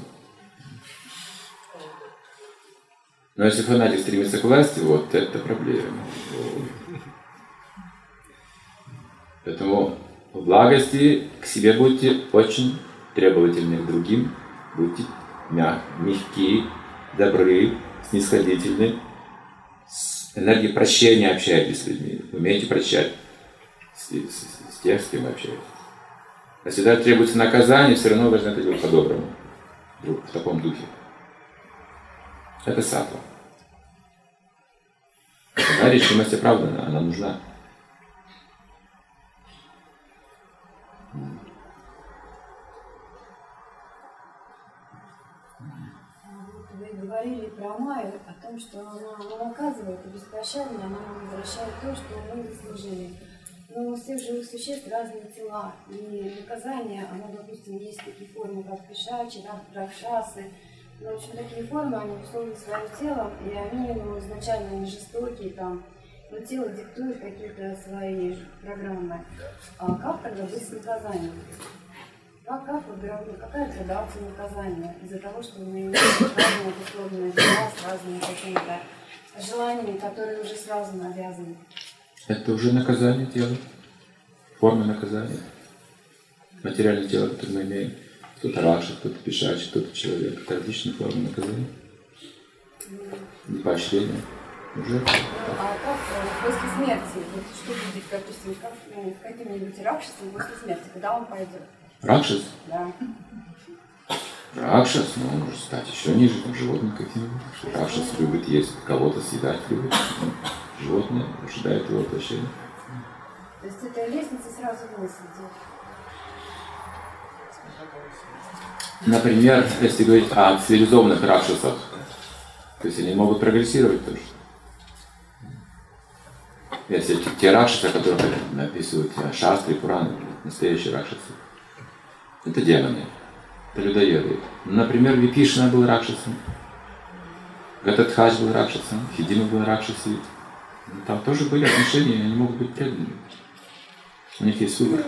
Но если фанатик стремится к власти, вот это проблема. Поэтому в благости к себе будьте очень требовательны, к другим будьте мяг, мягкие, добры, снисходительны, с энергией прощения общайтесь с людьми, умейте прощать с, с, с тех, с кем вы общаетесь. А всегда требуется наказание, все равно должны это делать по-доброму, в таком духе. Это саттва. Она решимость оправдана, она нужна. Вы говорили про Майю, о том, что она, она наказывает и беспощадно, она нам возвращает то, что мы заслужили. Но у всех живых существ разные тела, и наказание, оно, допустим, есть такие формы, как пешачи, ракшасы. Но, в общем, такие формы, они условили свое тело, и они ну, изначально не жестокие, там, но тело диктует какие-то свои программы. А как тогда быть с наказанием? Как, как вы говорите, какая градация наказания из-за того, что мы имеем разные условные дела с разными какими-то желаниями, которые уже сразу навязаны? Это уже наказание тела, форма наказания. Материальное тело, которое мы имеем. Кто-то ракша, кто-то пешач, кто-то человек. Это различные формы наказания. Не поощрение. Уже. Ну, а как после смерти? Вот что будет, допустим, как, ну, с каким-нибудь ракшасом после смерти, когда он пойдет? Ракшас? Да. Ракшас, ну, он может стать еще ниже, там, животным каким-нибудь. Ракшас любит есть, кого-то съедать любит. Животное ожидает его воплощения. То есть эта лестница сразу вниз идет? Например, если говорить о цивилизованных ракшасах, то есть они могут прогрессировать тоже. Если те ракшасы, о которых описывают шастры, пураны, настоящие ракшасы, это демоны, это людоеды. Например, Випишна был ракшасом, Гатадхач был ракшасом, Хидима был ракшасом. Там тоже были отношения, они могут быть преданными. У них есть выбор.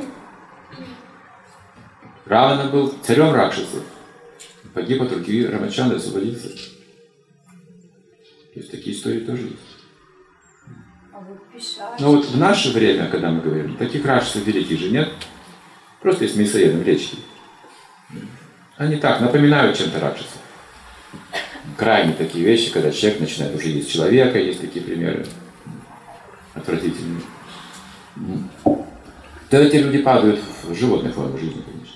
Равана был царем ракшасов. Погиб от руки Рамачандра, освободился. То есть такие истории тоже есть. А вот пешачи... Но вот в наше время, когда мы говорим, таких ракшасов великих же нет. Просто есть мясоедом речки. Они так, напоминают чем-то ракшасов. Крайне такие вещи, когда человек начинает уже есть человека, есть такие примеры. Отвратительные. То эти люди падают в животной форме жизни, конечно.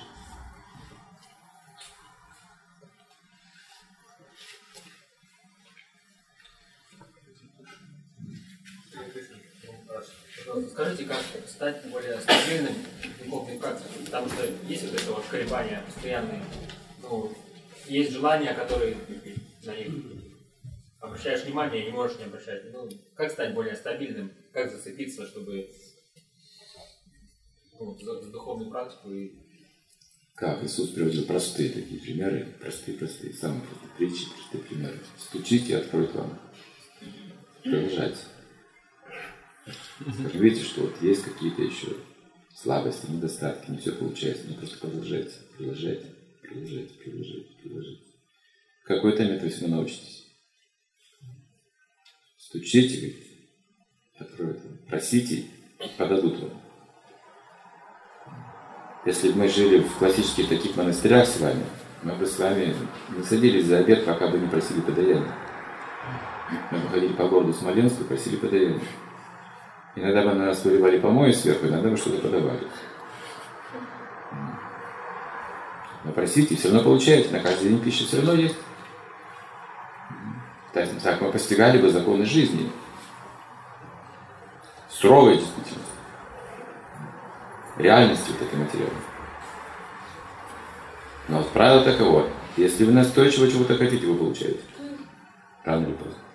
Скажите, как стать более стабильным в духовной практике? Потому что есть вот это вот колебания постоянные. Ну, есть желания, которые на них обращаешь внимание и не можешь не обращать. Ну, как стать более стабильным? Как зацепиться, чтобы ну, за, за духовную практику и... Как Иисус приводил простые такие примеры, простые-простые, самые простые притчи, простые примеры. Стучите, откроют вам. Продолжайте. Вы видите, что вот есть какие-то еще слабости, недостатки, не все получается, но просто продолжайте, продолжайте, продолжайте, продолжайте, продолжайте. В какой-то момент вы всему научитесь. Стучите, говорит, откроют вам. Просите, подадут вам. Если бы мы жили в классических таких монастырях с вами, мы бы с вами не садились за обед, пока бы не просили подаяния. Мы бы ходили по городу Смоленску и просили подаяния. Иногда бы на нас выливали помои сверху, иногда бы что-то подавали. Но просите, все равно получаете, на каждый день пища все равно есть. Так, так мы постигали бы законы жизни. Суровая действительность. Реальность вот этой материальной. Но вот правило таково. Если вы настойчиво чего-то хотите, вы получаете. Рано или поздно.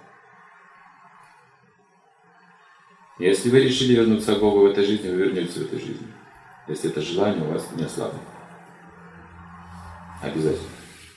Если вы решили вернуться к Богу в этой жизни, вы вернетесь в этой жизни. Если это желание у вас не ослаблено. Обязательно.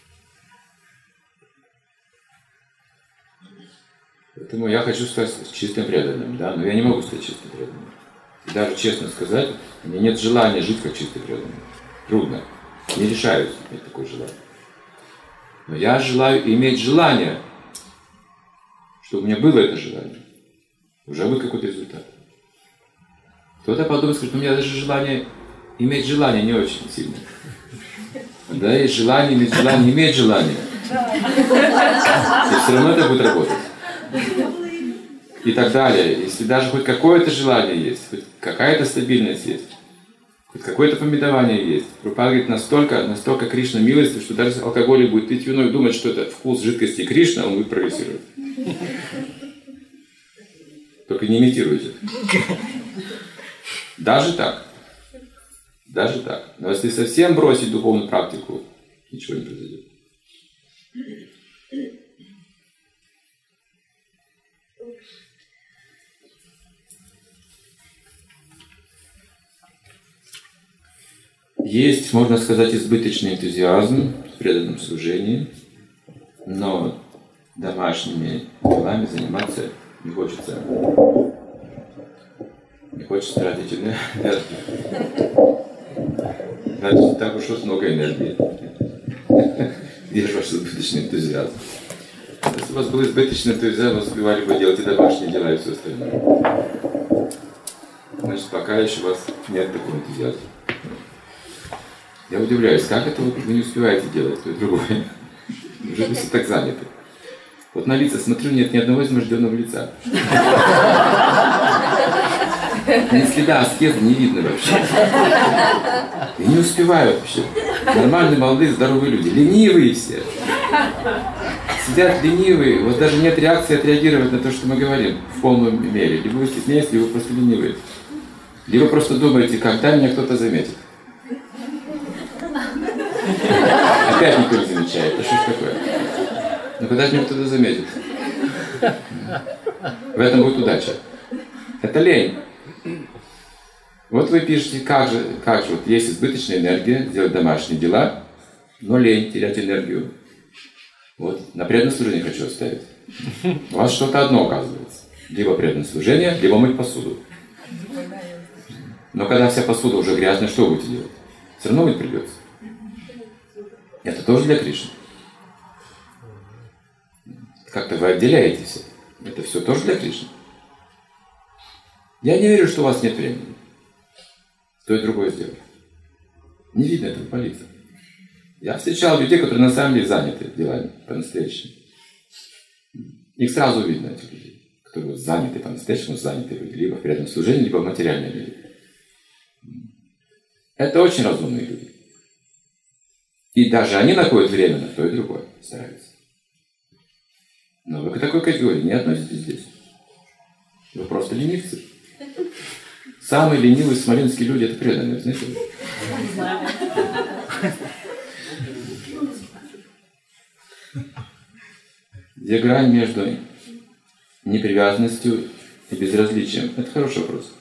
Поэтому я хочу стать чистым преданным, да, но я не могу стать чистым преданным. И даже честно сказать, у меня нет желания жить как чистый преданный. Трудно. Не решаюсь иметь такое желание. Но я желаю иметь желание, чтобы у меня было это желание. Уже будет какой-то результат. Кто-то подумает, скажет, у меня даже желание, иметь желание не очень сильно. Да, есть желание, иметь желание, иметь желание. И все равно это будет работать. И так далее. Если даже хоть какое-то желание есть, хоть какая-то стабильность есть, хоть какое-то помидование есть. Прабхупада говорит, настолько, настолько Кришна милостив, что даже если алкоголик будет пить вино и думать, что это вкус жидкости Кришна, он будет прогрессировать. Только не имитируйте. Даже так. Даже так. Но если совсем бросить духовную практику, ничего не произойдет. Есть, можно сказать, избыточный энтузиазм в преданном служении, но домашними делами заниматься не хочется. Не хочется тратить энергию. Значит, так уж много энергии. Где же ваш избыточный энтузиазм? Если у вас был избыточный энтузиазм, вы успевали бы делать и домашние дела, и все остальное. Значит, пока еще у вас нет такого энтузиазма. Я удивляюсь, как это вы не успеваете делать то и другое? Уже все так заняты. Вот на лица смотрю, нет ни одного изможденного лица. Ни следа аскеза не видно вообще. И не успеваю вообще. Нормальные, молодые, здоровые люди. Ленивые все. Сидят ленивые. Вот даже нет реакции отреагировать на то, что мы говорим в полном мере. Либо вы стесняетесь, либо вы просто ленивые. Либо просто думаете, когда меня кто-то заметит. Опять никто не замечает. Это что ж такое? Но когда же меня кто-то заметит? В этом будет удача. Это лень. Вот вы пишете, как же, как же, вот есть избыточная энергия, делать домашние дела, но лень, терять энергию. Вот, на преданное служение хочу оставить. У вас что-то одно оказывается. Либо преданное служение, либо мыть посуду. Но когда вся посуда уже грязная, что вы будете делать? Все равно мыть придется. Это тоже для Кришны. Как-то вы отделяетесь. Это все тоже для Кришны. Я не верю, что у вас нет времени. То и другое сделать. Не видно этого по лицам. Я встречал людей, которые на самом деле заняты делами по-настоящему. Их сразу видно, этих людей, которые заняты по-настоящему, заняты люди, либо в преданном служении, либо в материальном мире. Это очень разумные люди. И даже они находят время на то и другое, стараются. Но вы к такой категории не относитесь здесь. Вы просто ленивцы. Самые ленивые смоленские люди – это преданные, знаете? Где грань между непривязанностью и безразличием? Это хороший вопрос.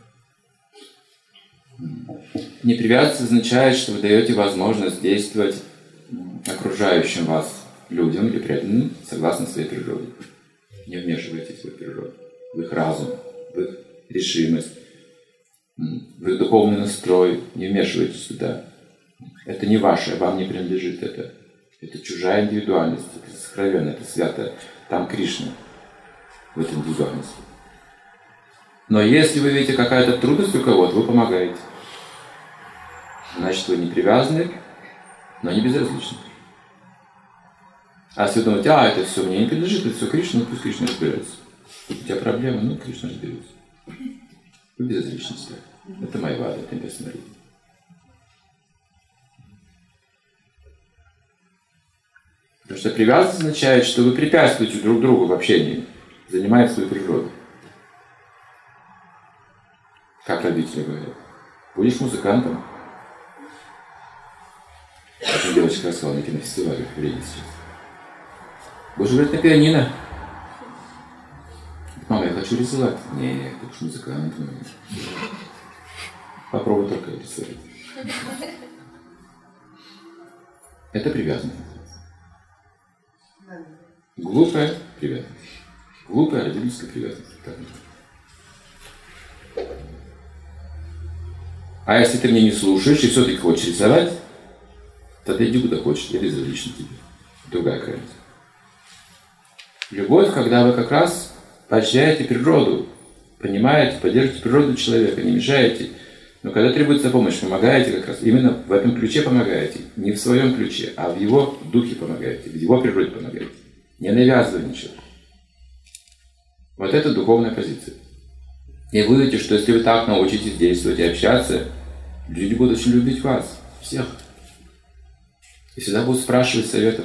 Непривязанность означает, что вы даете возможность действовать окружающим вас людям или преданным согласно своей природе. Не вмешивайтесь в их природу, в их разум, в их решимость, в их духовный настрой. Не вмешивайтесь туда. Это не ваше, вам не принадлежит это. Это чужая индивидуальность, это сокровенно, это свято. Там Кришна в этой индивидуальности. Но если вы видите какая-то трудность у кого-то, вы помогаете. Значит, вы не привязаны, но не безразличны. А если вы думаете, а, это все мне не принадлежит, это все Кришна, ну пусть Кришна разбирается. У тебя проблемы, ну Кришна разберется. Вы безразличности. Это майвада, это имперсонализм. Потому что привязанность означает, что вы препятствуете друг другу в общении, занимаете свою природу. Как родители говорят. Будешь музыкантом. Как девочка рассказала на кинофестивале в Риге сейчас. Будешь играть на пианино. Мама, я хочу рисовать. Нет, ты уж музыкант. Попробуй только рисовать. Это привязанность. Глупая привязанность. Глупая родительская привязанность. А если ты меня не слушаешь и все-таки хочешь рисовать, тогда иди куда хочешь, я безразлична тебе. Другая крайность. Любовь, когда вы как раз поощряете природу, понимаете, поддерживаете природу человека, не мешаете. Но когда требуется помощь, помогаете как раз. Именно в этом ключе помогаете. Не в своем ключе, а в его духе помогаете, в его природе помогаете. Не навязывая ничего. Вот это духовная позиция. И вы увидите, что если вы так научитесь действовать и общаться, люди будут очень любить вас, всех. И всегда будут спрашивать советов.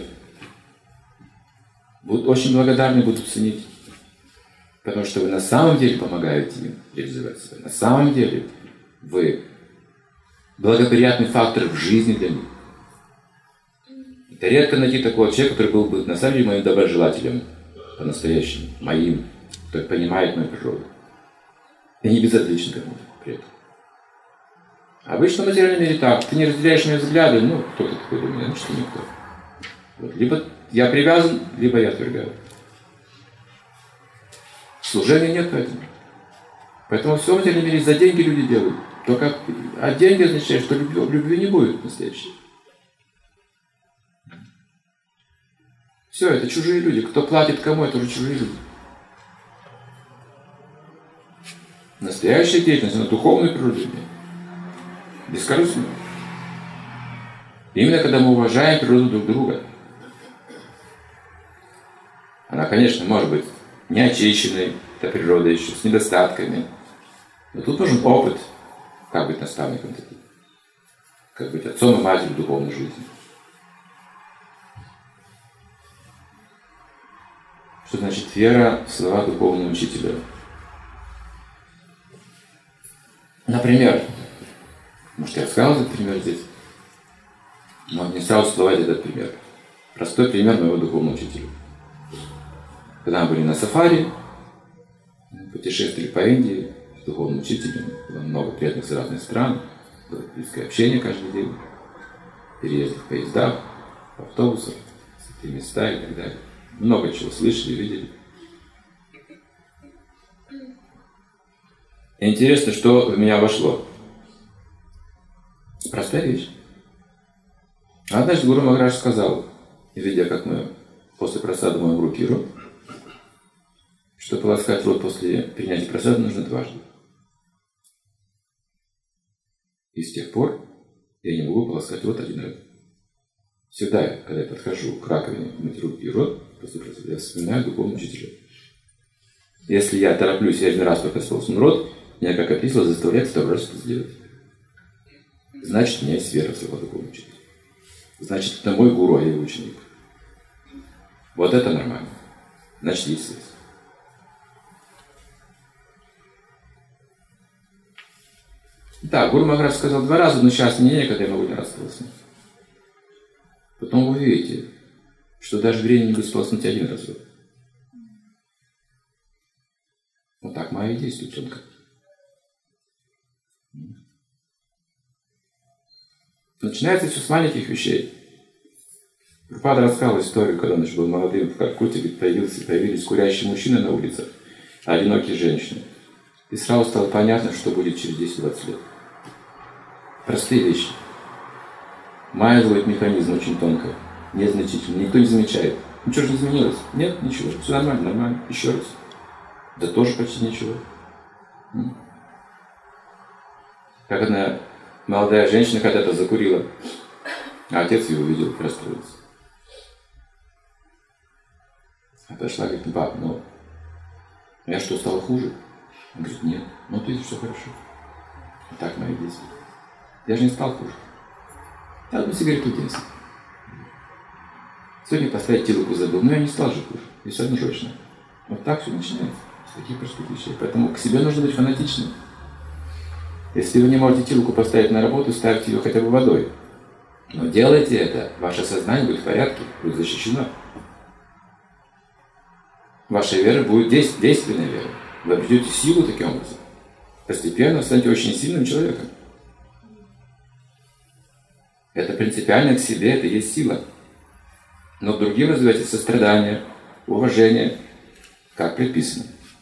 Будут очень благодарны, будут ценить. Потому что вы на самом деле помогаете им реализовать себя. На самом деле вы благоприятный фактор в жизни для них. Это редко найти такого человека, который был бы на самом деле моим доброжелателем, по-настоящему, моим, который понимает мою природу. И не безразличен кому-то при этом. Обычно в материальном мире так. Ты не разделяешь мои взгляды, ну, кто ты такой для меня, ну что никто. Вот. Либо я привязан, либо я отвергаю. Служения нет поэтому. Поэтому все в материальном мире за деньги люди делают. Только, а деньги означают, что любви, любви не будет настоящей. Все, это чужие люди. Кто платит кому, это уже чужие люди. Настоящая деятельность, она духовную природу имеет. Бескорыстную. Именно когда мы уважаем природу друг друга. Она, конечно, может быть не очищенной, эта природа еще, с недостатками. Но тут нужен опыт, как быть наставником таким. Как быть отцом и матерью в духовной жизни. Что значит вера в слова духовного учителя? Например, может, я сказал этот пример здесь, но не сразу всплывает этот пример. Простой пример моего духовного учителя. Когда мы были на сафари, путешествовали по Индии с духовным учителем, было много приятных с разных стран, было близкое общение каждый день, переезды в поездах, в автобусах, святые места и так далее. Много чего слышали, видели. И интересно, что в меня вошло. Простая вещь. Однажды Гуру Махарадж сказал, видя, как мы после просады моем руки рот, что полоскать рот после принятия просады нужно дважды. И с тех пор я не могу полоскать рот один раз. Всегда, когда я подхожу к раковине, мыть руки и рот, после просады, я вспоминаю духовного учителя. Если я тороплюсь, я один раз прикоснулся на рот, меня, как описано, заставляет второй раз это сделать. Значит, у меня есть вера в своего духовного учителя. Значит, это мой гуру, а я его ученик. Вот это нормально. Значит, есть связь. Да, Гуру Махарадж сказал два раза, но сейчас мне некогда, я могу не раз сполоснуть. Потом вы увидите, что даже времени не будет сполоснуть один раз. Вот так Майя действует тонко. Начинается все с маленьких вещей. Прабхупада рассказал историю, когда он еще был молодым в Калькутте, ведь появился, появились курящие мужчины на улицах, а одинокие женщины. И сразу стало понятно, что будет через десять-двадцать лет. Простые вещи. Майя ловит механизм очень тонко, незначительно, никто не замечает. Ничего же не изменилось. Нет, ничего. Все нормально, нормально. Еще раз. Да тоже почти ничего. Как одна молодая женщина когда-то закурила, а отец ее увидел и расстроился. А пошла, говорит, пап, ну, я что, стала хуже? Он говорит, нет. Ну, то есть все хорошо. И так мои действия. Я же не стал хуже. Я одну сигарету день. Сегодня поставить телку забыл, но я не стал же хуже. И все одно точно. Вот так все начинается. С таких простых вещей. Поэтому к себе нужно быть фанатичным. Если вы не можете телку поставить на работу, ставьте ее хотя бы водой. Но делайте это, ваше сознание будет в порядке, будет защищено. Ваша вера будет действ- действенной верой. Вы обретете силу таким образом. Постепенно станете очень сильным человеком. Это принципиально к себе, это есть сила. Но к другим развивайте сострадание, уважение, как предписано.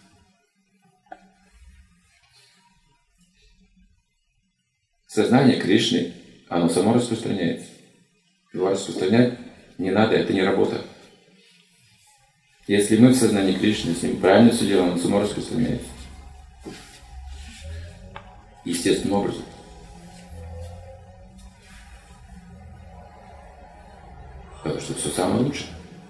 Сознание Кришны, оно само распространяется. Его распространять не надо, это не работа. Если мы в сознании Кришны, если мы правильно все делаем, оно само распространяется. Естественным образом. Потому что все самое лучшее.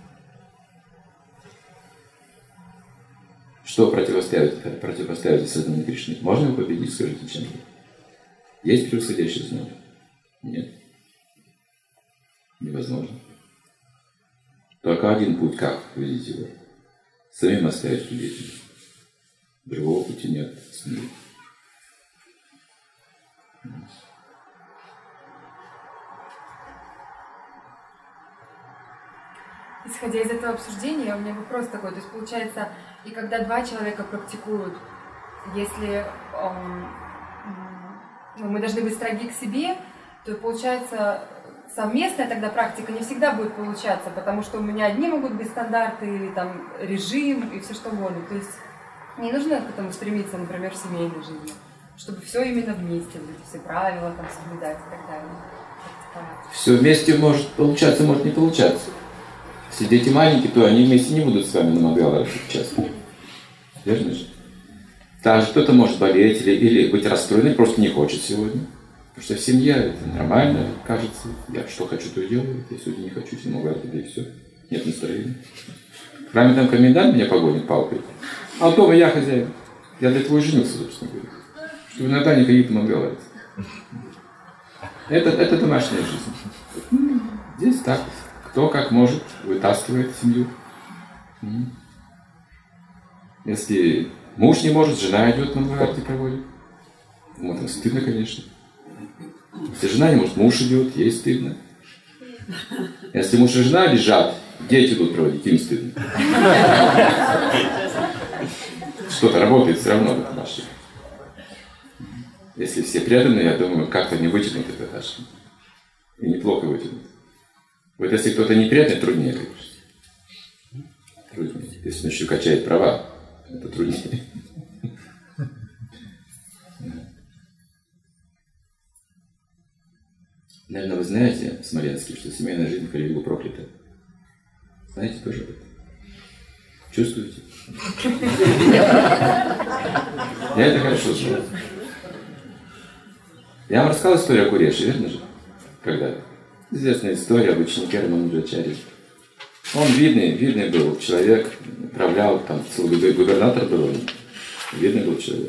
Что противоставить, противоставить сознанию Кришны? Можно его победить, скажите, чем-то? Есть превосходящее знание? Нет. Невозможно. Только один путь, как увидеть его. Самим оставить свидетелей. Другого пути нет. Смерть. Исходя из этого обсуждения, у меня вопрос такой. То есть получается, и когда два человека практикуют, если эм, ну, мы должны быть строги к себе, то получается совместная тогда практика не всегда будет получаться, потому что у меня одни могут быть стандарты, или там режим, и все что угодно. То есть не нужно к этому стремиться, например, в семейной жизни, чтобы все именно вместе, вот эти все правила там соблюдать и так далее. Все вместе может получаться, может не получаться. Если дети маленькие, то они вместе не будут с вами на Мангала часто. Верно же? Также кто-то может болеть или, или быть расстроен, просто не хочет сегодня. Потому что в семье это нормально, кажется. Я что хочу, то и делаю. Я сегодня не хочу, все могу, и все. Нет настроения. В храме там комендант меня погонит палкой. А дома я хозяин. Я для того и женился, собственно говоря. Чтобы иногда не ходить на Мангала. Это, это домашняя жизнь. Здесь так. Кто как может, вытаскивает семью. Если муж не может, жена идет на Мангала, проводит. Ну, это стыдно, конечно. Если жена не может, муж идет, ей стыдно. Если муж и жена лежат, дети идут проводить, им стыдно. Что-то работает все равно в этом ашраме. Если все преданы, я думаю, как-то не вытянут этот ашрам. И неплохо вытянут. Вот если кто-то не преданный, труднее, конечно. Труднее. Если он еще качает права, это труднее. Наверное, вы знаете, Смоленский, что семейная жизнь в Кали-югу проклята. Знаете тоже об этом? Чувствуете? Я это хорошо знаю. Я вам рассказал историю о Куреши, верно же? Когда? Известная история об ученике Рамануджачарьи. Он видный, видный был человек, управлял, там целый губернатор был, видный был человек.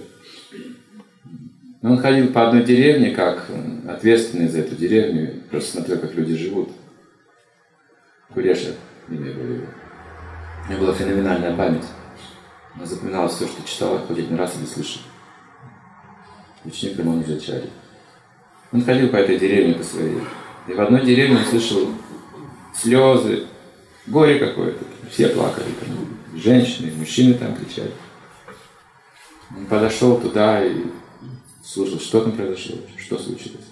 Он ходил по одной деревне, как ответственный за эту деревню, просто смотрел, как люди живут. Куреша, имя было его. У него была феноменальная память. Он запоминал все, что читал, хоть один раз или слышал. Ученик Рамануджачарьи. Он ходил по этой деревне по своей. И в одной деревне он слышал слезы, горе какое-то. Все плакали. Там, женщины, мужчины там кричали. Он подошел туда и слушал, что там произошло, что случилось.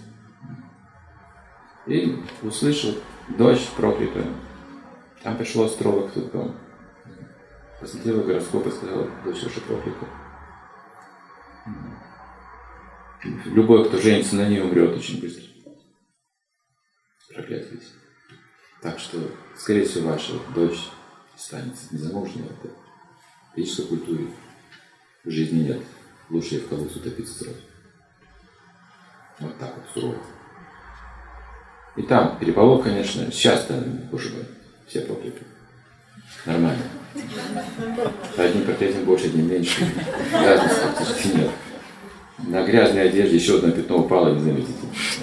И услышал, дождь проклятая. Там пришел астролог в тот дом. Посмотрел гороскоп и сказал, дочь ваша проклята. Любой, кто женится на ней, умрет очень быстро. Проклятие. Так что, скорее всего, ваша дочь станет незамужней. В физической культуре в жизни нет. Лучше ей в колодец утопиться сразу. Вот так вот, сурово. И там переполох, конечно, сейчас-то, боже мой, все прокляты. Нормально. Одним проклятием больше, одним меньше. Разница. Слушайте, нет. На грязной одежде еще одно пятно упало, не заметите.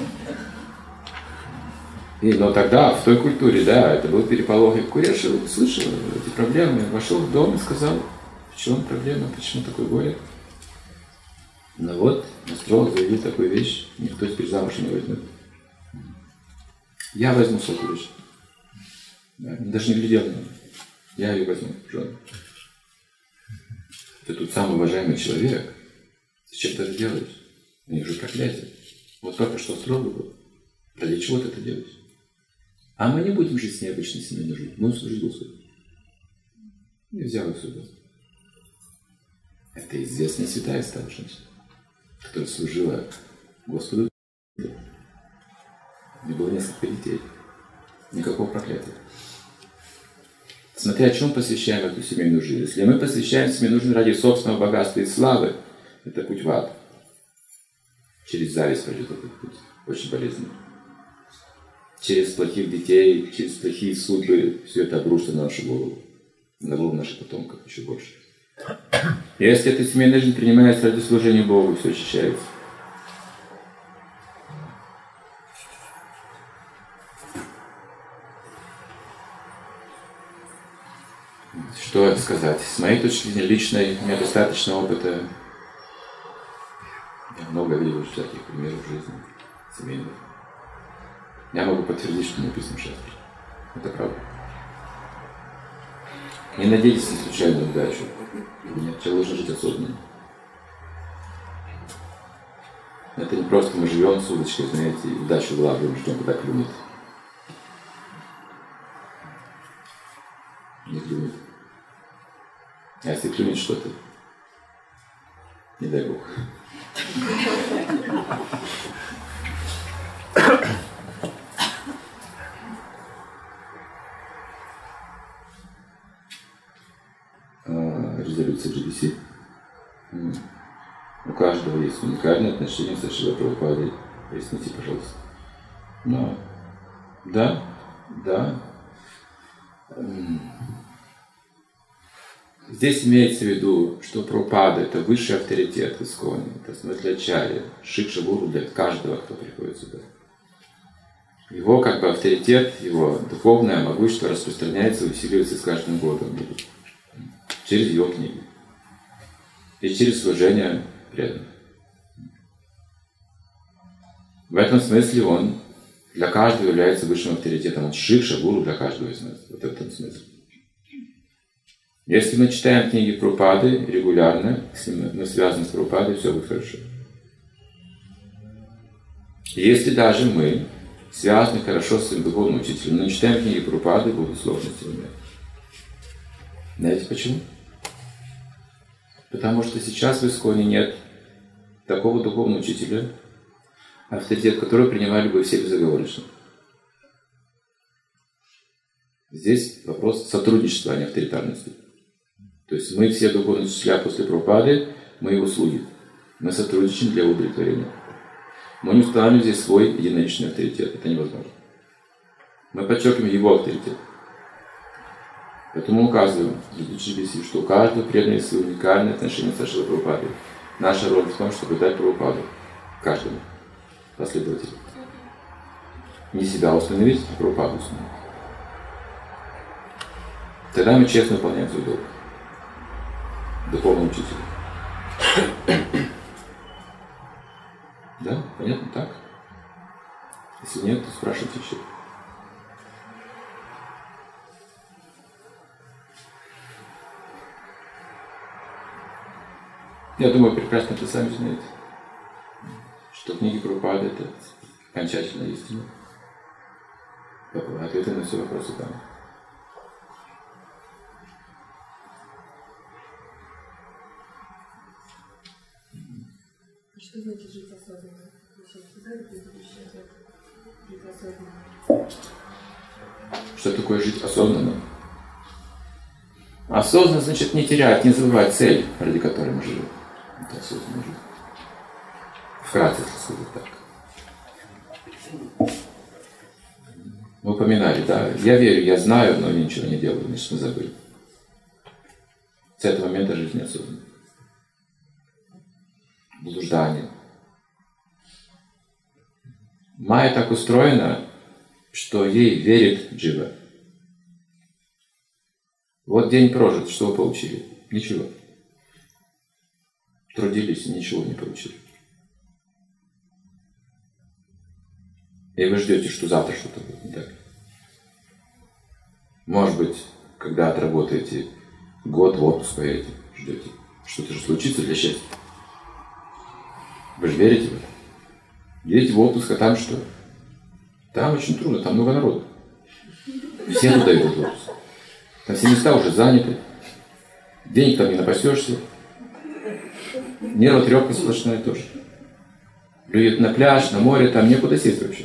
И, но тогда, в той культуре, да, это был переполох. И Куреша слышал эти проблемы, вошел в дом и сказал, в чем проблема, почему такое горе. Ну вот, астролог заявил такую вещь, никто теперь замуж не возьмет. Я возьму Сокулич. Да, даже не глядел на меня. Я ее возьму в жены. Ты тут самый уважаемый человек. Зачем ты это делаешь? У них же проклятие. Вот только что астролог был. Ради чего ты это делаешь? А мы не будем жить с необычной семейной жизнью. Мы служить Господу. И взял их сюда. Это известная святая стала женщина, которая служила Господу. У нее было несколько детей. Никакого проклятия. Смотря о чем посвящаем эту семейную жизнь. Если мы посвящаем семейную жизнь ради собственного богатства и славы, это путь в ад. Через зависть пройдет этот путь. Очень болезненный. Через плохих детей, через плохие судьбы все это обрушится на нашу голову. На голову наших потомков еще больше. Если эта семейная жизнь принимается ради служения Богу, все очищается. Что сказать? С моей точки зрения личной, у меня достаточно опыта. Я много видел всяких примеров жизни семейных. Я могу подтвердить, что написано в Шастре. Это правда. Не надейтесь на случайную удачу. Нет, человек должен жить осознанно. Это не просто мы живем с удочкой, знаете, и удачу вылавливаем, ждем, когда клюнет. Не клюнет. А если клюнет что-то, не дай Бог. Резолюция джи би си. У каждого есть уникальное отношение со Шрилой Прабхупадой. Поясните, пожалуйста. Но, да, да. Здесь имеется в виду, что Прабхупада – это высший авторитет в Исконе, это смысле ачарья, шикша гуру для каждого, кто приходит сюда. Его как бы авторитет, его духовное могущество распространяется и усиливается с каждым годом. Через его книги. И через служение преданных. В этом смысле он для каждого является высшим авторитетом. Он шикша гуру для каждого из нас. Вот в этом смысле. Если мы читаем книги Прабхупады регулярно, если мы связаны с Прабхупадой, все будет хорошо. Если даже мы связаны хорошо с своим духовным учителем, но не читаем книги Прабхупады, будут сложности у меня. Знаете почему? Потому что сейчас в Исконе нет такого духовного учителя, авторитет которого принимали бы все безоговорочно. Здесь вопрос сотрудничества, а не авторитарности. То есть мы все духовные учителя после Прабхупады, мы его слуги. Мы сотрудничаем для удовлетворения. Мы не устанавливаем здесь свой единоличный авторитет. Это невозможно. Мы подчеркиваем его авторитет. Поэтому указываем в джи би си, что у каждого преданного есть свое уникальное отношение со Шрилой Прабхупадой. Наша роль в том, чтобы дать Прабхупаду каждому последователю. Не себя установить, а Прабхупаду установить. Тогда мы честно выполняем свой долг. Духовному учителю. Да? Понятно? Так? Если нет, то спрашивайте еще. Я думаю, прекрасно это сами знаете, что книги Прабхупады – это окончательная истина. Ответы на все вопросы там. Что значит жить осознанно? Жить осознанно. Что такое жить осознанно? Осознанно значит не терять, не забывать цель, ради которой мы живем. Это осознанно жизнь. Вкратце, если сказать так. Мы упоминали, да, я верю, я знаю, но ничего не делаю, значит, мы забыли. С этого момента жизнь неосознанна. блуждание. Майя так устроена, что ей верит джива. Вот день прожит, что вы получили? Ничего. Трудились, ничего не получили. И вы ждете, что завтра что-то будет не так. Может быть, когда отработаете год в отпуск поедете, ждете. Что-то же случится для счастья. Вы же верите в это? Едете в отпуск, а там что? Там очень трудно, там много народу. Все туда идут в отпуск. Там все места уже заняты. Денег там не напасешься. Нервотрепка сплошная тоже. Люди на пляж, на море, там некуда сесть вообще.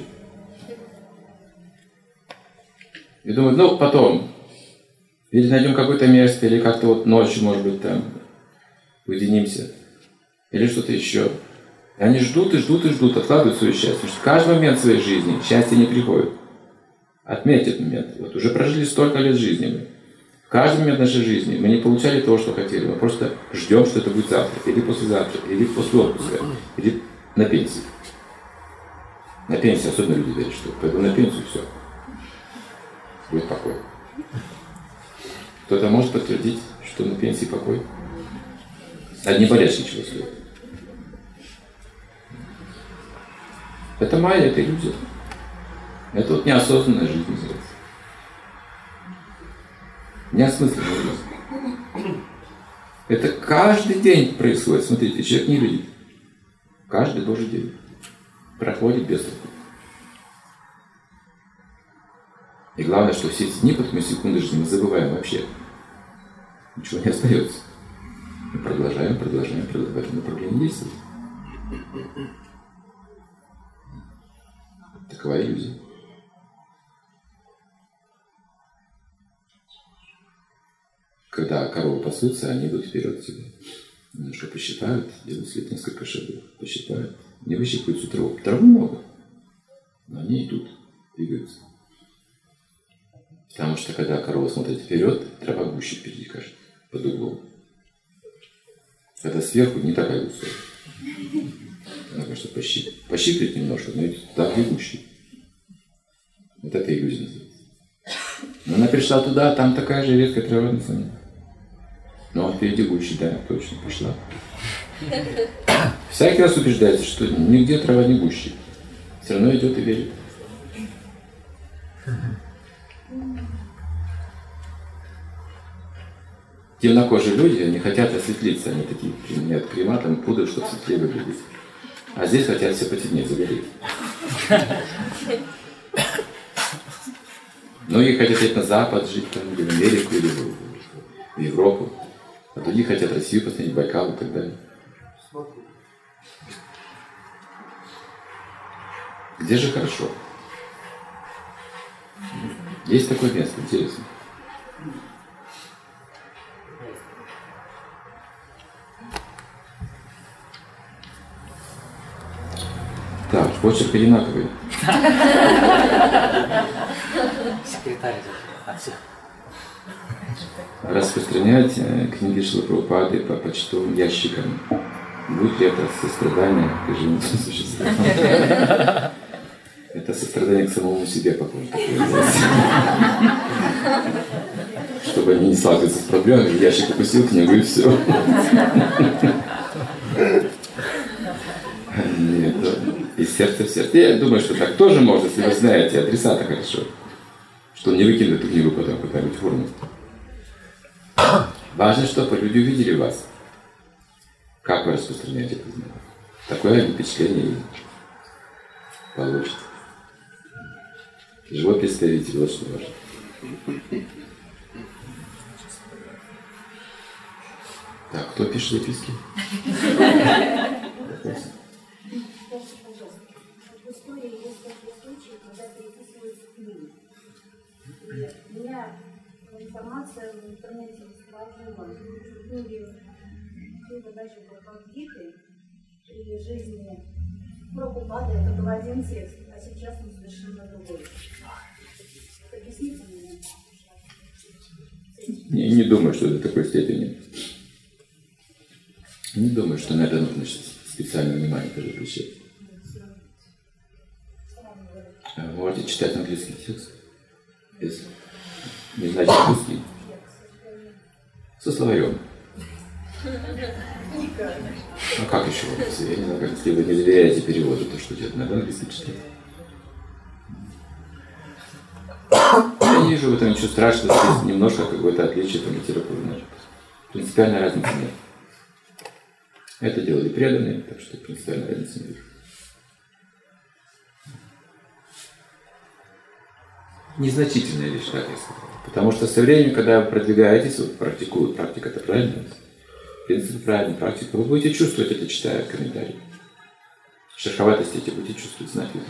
И думают, ну потом, или найдем какое-то место, или как-то вот ночью, может быть, там уединимся, или что-то еще. И они ждут и ждут и ждут, откладывают свое счастье. Потому что в каждый момент своей жизни счастье не приходит. Отметьте этот момент. Вот уже прожили столько лет жизни мы. В каждый момент нашей жизни мы не получали того, что хотели. Мы просто ждем, что это будет завтра, или послезавтра, или после отпуска, или на пенсии. На пенсии особенно люди верят, что пойду на пенсию, все. Будет покой. Кто-то может подтвердить, что на пенсии покой? Одни болячки чего стоят. Это майя, это иллюзия. Это вот неосознанная жизнь называется. Неосмысленная жизнь. Это каждый день происходит. Смотрите, человек не видит. Каждый божий день проходит без толку. И главное, что все эти дни, потом секунды жизни мы забываем вообще. Ничего не остается. Мы продолжаем, продолжаем, продолжаем в этом направлении действовать. Такова иллюзия. Когда коровы пасутся, они идут вперед всегда. Немножко посчитают, делают след несколько шагов, посчитают. Не выщипывают всю траву. Травы много, но они идут, двигаются. Потому что когда корова смотрит вперед, трава гуще впереди кажется, под углом. Когда сверху не такая густая. Она, конечно, пощиплет, пощиплет немножко, но это так и гуще. Вот это иллюзия называется. Но она пришла туда, а там такая же редкая трава на самом деле. Ну, а впереди гуще, да, точно, пошла. Всякий раз убеждается, что нигде трава не гуще. Все равно идет и верит. Темнокожие люди, они хотят осветлиться, они такие применяют крема, там пудру, чтобы светлее выглядеть. А здесь хотят все потемнее, загореть. Многие хотят ехать на Запад, жить там, или в Америку, или в Европу. А другие хотят Россию посмотреть, Байкал и так далее. Где же хорошо? Есть такое место, интересно. Так, почерк одинаковый. Секретарь. Распространять книги Шрилы Прабхупады по почтовым ящикам. Будет ли это сострадание к живущим существам? Это сострадание к самому себе, похоже. Чтобы они не сталкиваться с проблемами, ящик упустил книгу и все. Нет, из сердца в сердце. Я думаю, что так тоже можно, если вы знаете адресата хорошо. Что он не выкинет эту книгу потом куда-нибудь в урну. Важно, чтобы люди увидели вас. Как вы распространяете это знание. Такое впечатление и получится. Живой представитель, вот что важно. Так, кто пишет записки? В истории есть такие случаи, когда переписываются книги. У меня информация в интернете расположила, что книги какие-то даже Бхагавад-гиты и жизни Прабхупады, это был один текст, а сейчас он совершенно другой. Объясните мне. Не, не думаю, что до такой степени. Не думаю, что на это нужно специальное внимание тоже обращать. А вы можете читать английский текст? Если не знаете английский? Со словарем. А как еще? Я не знаю, как, если вы не доверяете переводу, то что делать? Надо английский читать. Я не вижу в этом ничего страшного, есть немножко какое-то отличие по литературе. Принципиальной разницы нет. Это делали преданные, так что принципиальной разницы не вижу. Незначительная вещь, так я сказал. Потому что со временем, когда вы продвигаетесь, вот практикуют, практика это правильно, в принципе правильная практика, вы будете чувствовать это, читая комментарии. Шероховатости эти будете чувствовать, знать язык.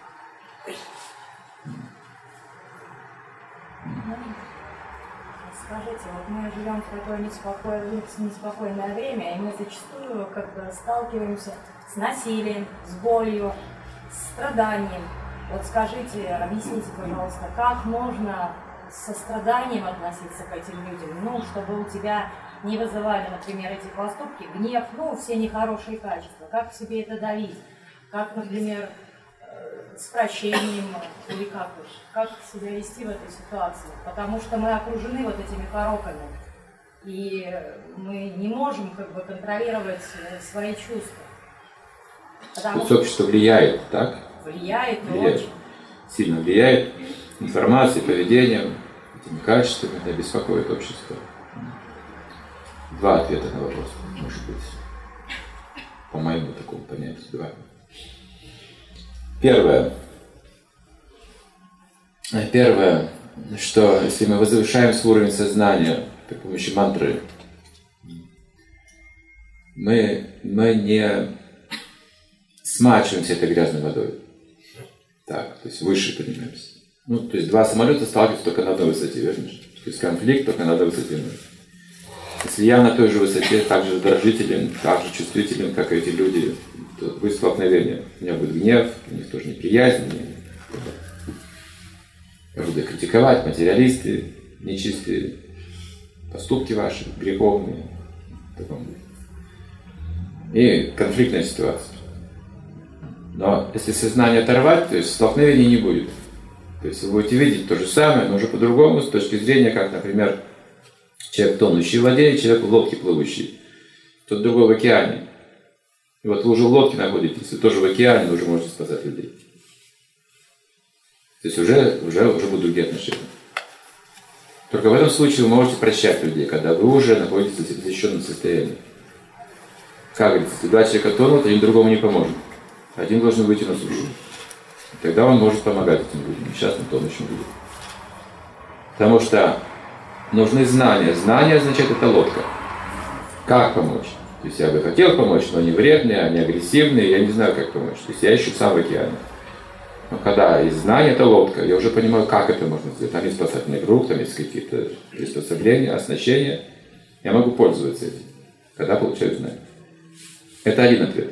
Скажите, вот мы живем в такое неспокойное, неспокойное время, и мы зачастую как бы сталкиваемся с насилием, с болью, с страданием. Вот скажите, объясните, пожалуйста, как можно со страданием относиться к этим людям, ну, чтобы у тебя не вызывали, например, эти поступки, гнев, ну, все нехорошие качества, как в себе это давить, как, например, с прощением, или как уж, как себя вести в этой ситуации, потому что мы окружены вот этими пороками, и мы не можем как бы контролировать свои чувства. То есть общество влияет, так? Влияет, влияет. Очень. Сильно влияет информацией, поведением, этими качествами, это беспокоит общество. Два ответа на вопрос, может быть, по моему такому понятию, два. Первое. Первое, что если мы возвышаем свой уровень сознания при помощи мантры, мы, мы не смачиваемся этой грязной водой. Так, то есть выше поднимаемся. Ну, то есть два самолета сталкиваются только на одной высоте, верно? То есть конфликт только на одной высоте. Если я на той же высоте, так же раздражителен, так же чувствителен, как эти люди, то будет столкновение. У меня будет гнев, у них тоже неприязнь. Я буду критиковать, материалисты, нечистые, поступки ваши, греховные. И конфликтная ситуация. Но если сознание оторвать, то есть столкновений не будет. То есть вы будете видеть то же самое, но уже по-другому, с точки зрения, как, например, человек, тонущий в воде, и человек в лодке плывущий. Тот другой в океане. И вот вы уже в лодке находитесь, вы тоже в океане, вы уже можете спасать людей. То есть уже, уже, уже будут другие отношения. Только в этом случае вы можете прощать людей, когда вы уже находитесь в защищенном состоянии. Как говорится, если два человека тонут, один другому не поможет. Один должен выйти на сушу. Тогда он может помогать этим людям, несчастным тонущим людям. Потому что нужны знания. Знания означает это лодка. Как помочь? То есть я бы хотел помочь, но они вредные, они агрессивные, я не знаю, как помочь. То есть я ищу сам в океане. Но когда есть знание, это лодка, я уже понимаю, как это можно сделать. Там есть спасательный круг, там есть какие-то приспособления, оснащения. Я могу пользоваться этим, когда получаю знания. Это один ответ.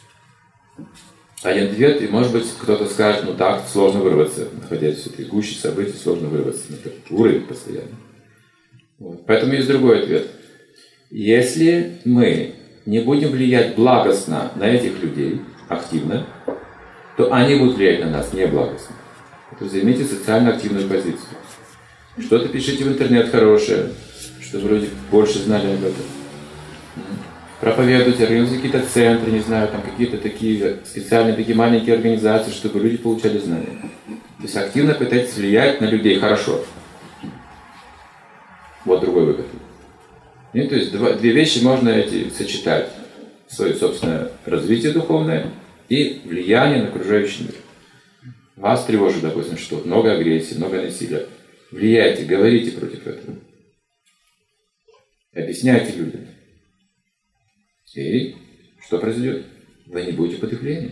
Один ответ, и может быть кто-то скажет, ну так, сложно вырваться, находясь в этой гуще событий, сложно вырваться на этот уровень постоянно. Вот. Поэтому есть другой ответ. Если мы не будем влиять благостно на этих людей, активно, то они будут влиять на нас неблагостно. То есть займите социально активную позицию. Что-то пишите в интернет хорошее, чтобы люди больше знали об этом. Проповедуйте, организуйте какие-то центры, не знаю, там какие-то такие специальные такие маленькие организации, чтобы люди получали знания. То есть активно пытайтесь влиять на людей хорошо. Вот другой выход. И, то есть два, две вещи можно эти сочетать. Свое собственное развитие духовное и влияние на окружающий мир. Вас тревожит, допустим, что много агрессии, много насилия. Влияйте, говорите против этого. Объясняйте людям. И что произойдет? Вы не будете под их влиянием.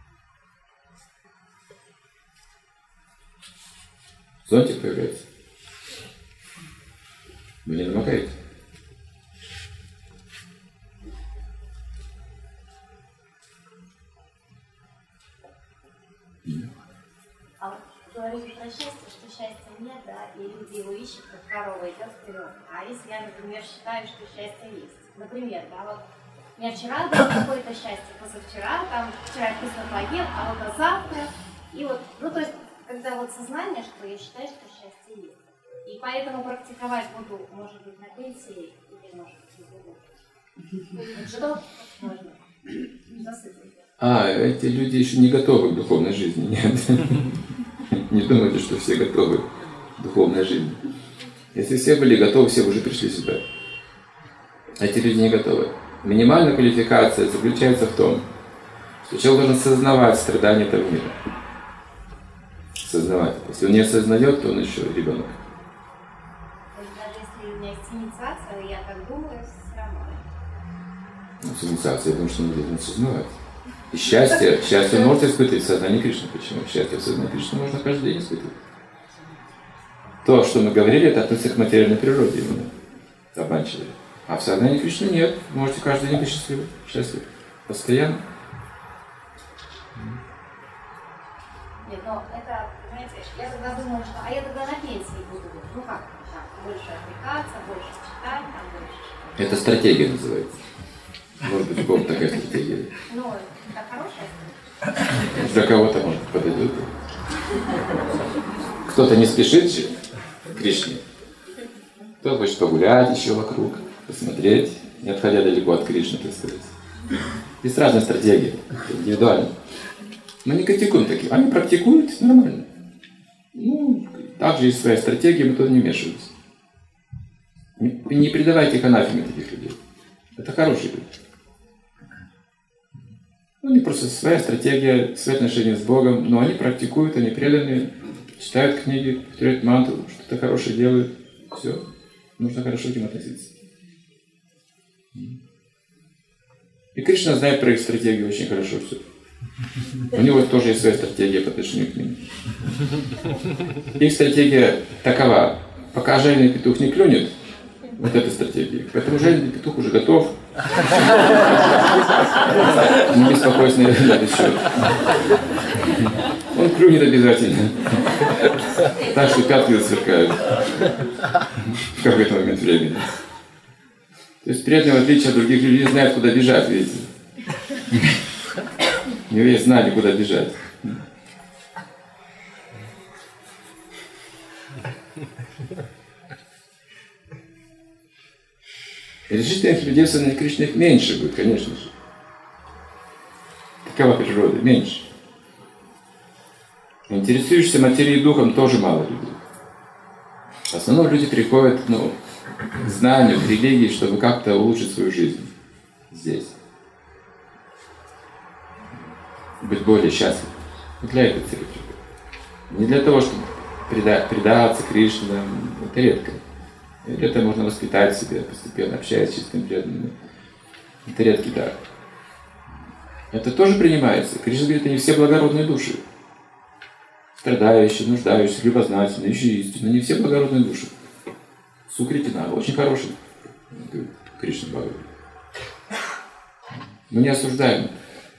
Зонтик появляется. Вы не намокаете. А вот говорили про счастье, что счастья нет, да, и люди его ищут, как корова идет вперед. А если я, например, считаю, что счастье есть? Например, да, вот У меня вчера было какое-то счастье, позавчера, там, вчера я вкусно поел, а вот а завтра. И вот, ну то есть, когда вот сознание, что я считаю, что счастье есть. И поэтому практиковать буду, может быть, на пенсии или, может быть, не буду. Что можно? Засыпать. А, эти люди еще не готовы к духовной жизни, нет. Не думайте, что все готовы к духовной жизни. Если все были готовы, все уже пришли сюда. Эти люди не готовы. Минимальная квалификация заключается в том, что человек должен сознавать страдания этого мира. Сознавать. Если он не осознает, то он еще ребенок. То есть даже если у меня есть инициация, я так думаю, все равно. Ну, с инициацией, потому что он должен сознавать. И счастье, счастье можно испытывать в сознании Кришны. Почему? Счастье в сознании Кришны можно каждый день испытывать. То, что мы говорили, это относится к материальной природе именно. Обманчивое. А в сознании Кришны нет. Вы можете каждый день быть счастливы. Счастлив. Постоянно. Нет, но это, понимаете, я тогда думаю, что, а я тогда на пенсии буду, ну как, так, больше отвлекаться, больше читать, там, больше читать. Это стратегия называется. Может быть, у кого-то такая стратегия. Ну, это хорошая стратегия. Для кого-то, может, подойдет. Кто-то не спешит же к Кришне. Кто-то хочет погулять еще вокруг, посмотреть, не отходя далеко от Кришны, так сказать. Есть разные стратегии, индивидуально. Мы не критикуем таких. Они практикуют нормально. Ну, также есть своя стратегия, мы туда не вмешиваемся. Не, не придавайте их анафеме таких людей. Это хорошие люди. Ну, у них просто своя стратегия, свои отношения с Богом, но они практикуют, они преданные, читают книги, повторяют мантру, что-то хорошее делают. Все. Нужно хорошо к ним относиться. И Кришна знает про их стратегию очень хорошо все. У него тоже есть своя стратегия по отношению к ним. Их стратегия такова. Пока жадный петух не клюнет, вот эта стратегия. Поэтому жадный петух уже готов. Не беспокойся на этот счет. Он клюнет обязательно. Так что пятки засверкают в какой-то момент времени. То есть преданный, в отличие от других людей, знает, куда бежать, видите. У него есть знание, куда бежать. И решительных людей в сознании Кришны их меньше будет, конечно же. Такова природа, меньше. Интересующихся материей и духом тоже мало людей. В основном люди приходят, ну, к знанию, к религии, чтобы как-то улучшить свою жизнь здесь. Быть более счастливым. Вот для этой цели приходят. Не для того, чтобы преда- предаться Кришне, это редко. Это можно воспитать в себе, постепенно общаясь с чистыми преданными. Это редкий дар. Это тоже принимается. Кришна говорит, они все благородные души. Страдающие, нуждающиеся, любознательные, ищущие истину. Они все благородные души. Сукритина, очень хороший, говорит Кришна Бхагаван. Мы не осуждаем.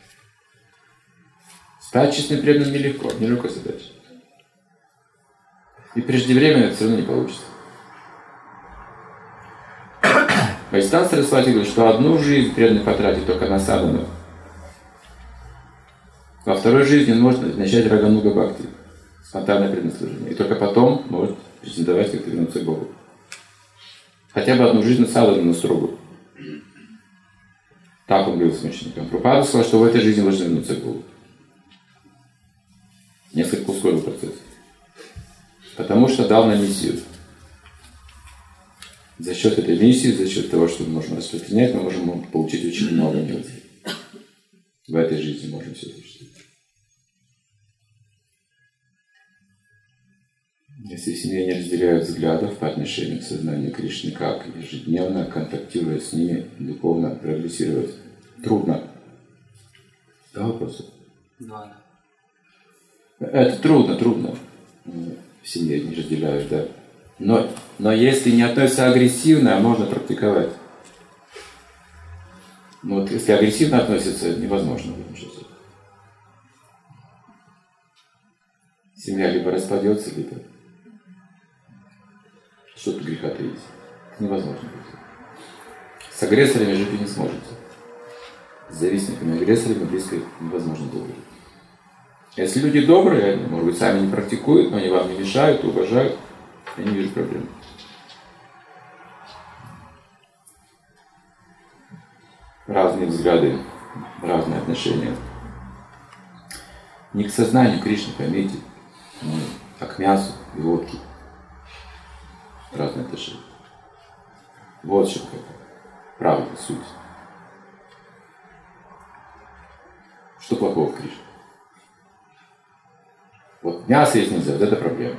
Стать честным преданным нелегко, нелегкая задача. И преждевременно это все равно не получится. Вайштан Сарасвати говорит, что одну жизнь преданный потратит только на садану. Во второй жизни он может начать рагануга бхакти, спонтанное преданное. И только потом может претендовать как-то вернуться к Богу. Хотя бы одну жизнь на садану, на строгу. Так он говорил с мучеником. Прабхупада сказал, что в этой жизни можно вернуться к Богу. Несколько ускорил процесс. Потому что дал на миссию. За счет этой миссии, за счет того, что мы можем распространять, мы можем получить очень много милости. В этой жизни можем все осуществить. Если в семье не разделяют взглядов по отношению к сознанию Кришны, как ежедневно, контактируя с ними, духовно прогрессировать трудно. Да, вопросы? Да. Это трудно, трудно. В семье не разделяют, да. Но, но если не относится агрессивно, можно практиковать. Но вот если агрессивно относится, невозможно в этом жизни. Семья либо распадется, либо что-то греха таить. Невозможно будет. С агрессорами жить вы не сможете. С завистниками и агрессорами близко невозможно долго жить. Если люди добрые, они, может быть, сами не практикуют, но они вам не мешают, уважают, я не вижу проблем. Разные взгляды, разные отношения. Не к сознанию Кришны, поймите, а к мясу и водке. Разные отношения. Вот что какая правда, суть. Что плохого в Кришне? Вот мясо есть нельзя, вот это проблема.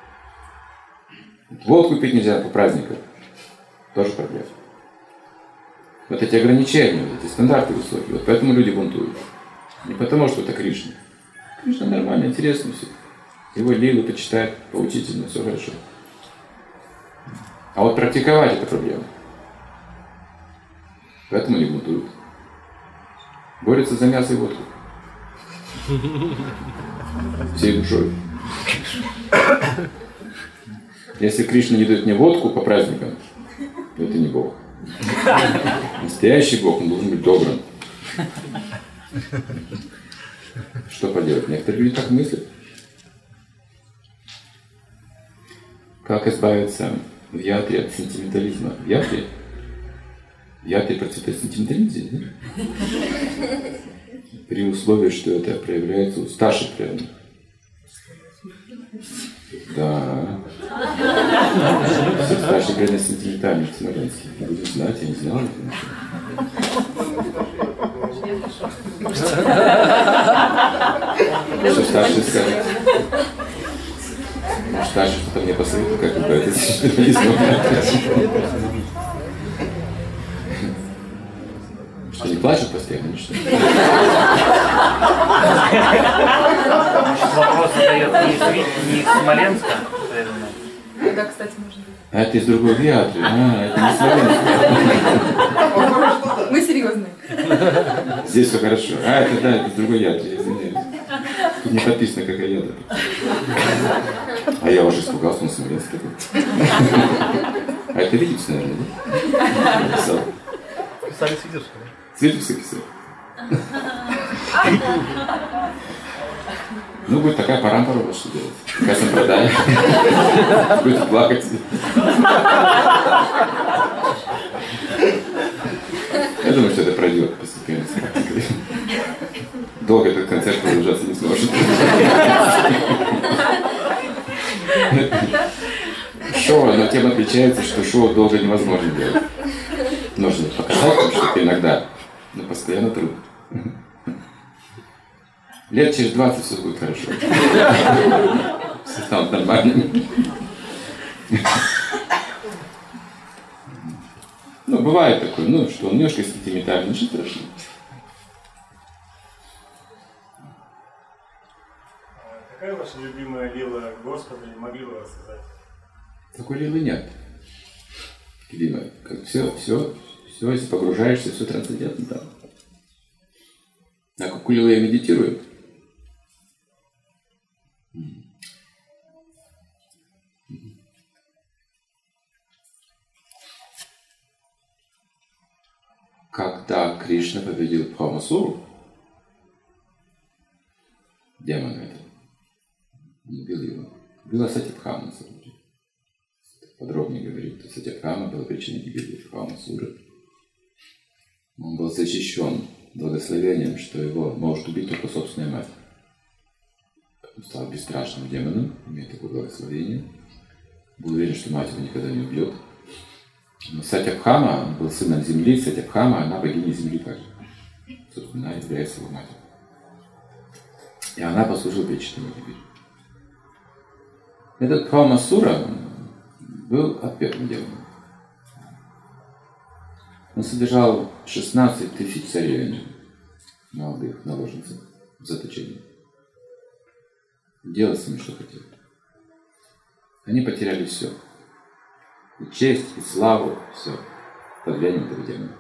Водку пить нельзя по праздникам, тоже проблема. Вот эти ограничения, вот эти стандарты высокие, вот поэтому люди бунтуют. Не потому, что это Кришна. Кришна нормально, интересно все. Его лилы почитать, поучительно, все хорошо. А вот практиковать это проблема. Поэтому они бунтуют. Борются за мясо и водку. Всей душой. Если Кришна не дает мне водку по праздникам, то это не Бог. Настоящий Бог, он должен быть добрым. Что поделать? Некоторые люди так мыслят. Как избавиться в ятре от сентиментализма? В ятре? В ятре процветает сентиментализм, да? При условии, что это проявляется у старших преданных. Да. Все старшие преданные сентиментальные в Смоленске. Будем знать, я не знал этого. Что старший скажет? Может, старший что-то мне посоветует, как избавиться от сентиментализма. Что, не плачут постоянно, что ли? Вопрос задает не из, не из Смоленска, наверное. Да, кстати, может быть. А это из другой виатры. А, это не Смоленск. Мы серьезные. Здесь все хорошо. А, это да, это из другой ятри, извиняюсь. Тут не написано, какая ятра. А я уже испугался, на Смоленск такой. А это Витебск, наверное, да? Написал. Писали с Витебска. С Витебска писал. Ну, будет такая парампора, что делать. Такая сампрадая. Будет плакать. Я думаю, что это пройдет постепенно с практикой. Долго этот концерт продолжаться не сможет. Шоу, но тем отличается, что шоу долго невозможно делать. Нужно показать, что это иногда, но постоянно трудно. Лет через двадцать все будет хорошо. Все станут нормальными. Ну, бывает такое, ну, что он немножко сентиментальный, ничего страшного. Какая ваша любимая лила Господа, не могли бы рассказать? Такой лилы нет. Видимо, как все, все, все, если погружаешься, все трансцендентно там. А какую лилу я медитирую? Когда Кришна победил Бхавасуру, демона этого, не убил его, убила Сатябхама, на самом деле. Подробнее говорит, что Сатябхама была причиной гибели Бхавасуры. Он был защищен благословением, что его может убить только собственная мать. Он стал бесстрашным демоном, имеет такое благословение. Был уверен, что мать его никогда не убьет. Но Сатябхама, он был сыном земли, Сатябхама, она богиня земли также. Собственно, она является его матерью. И она послужила причиной его гибели. Этот Бхавасура был отпетым демоном. Он содержал шестнадцать тысяч царевен, молодых наложниц, в заточении. Делал с ними, что хотел. Они потеряли все. И честь, и славу, все. Под влиянием этого демона.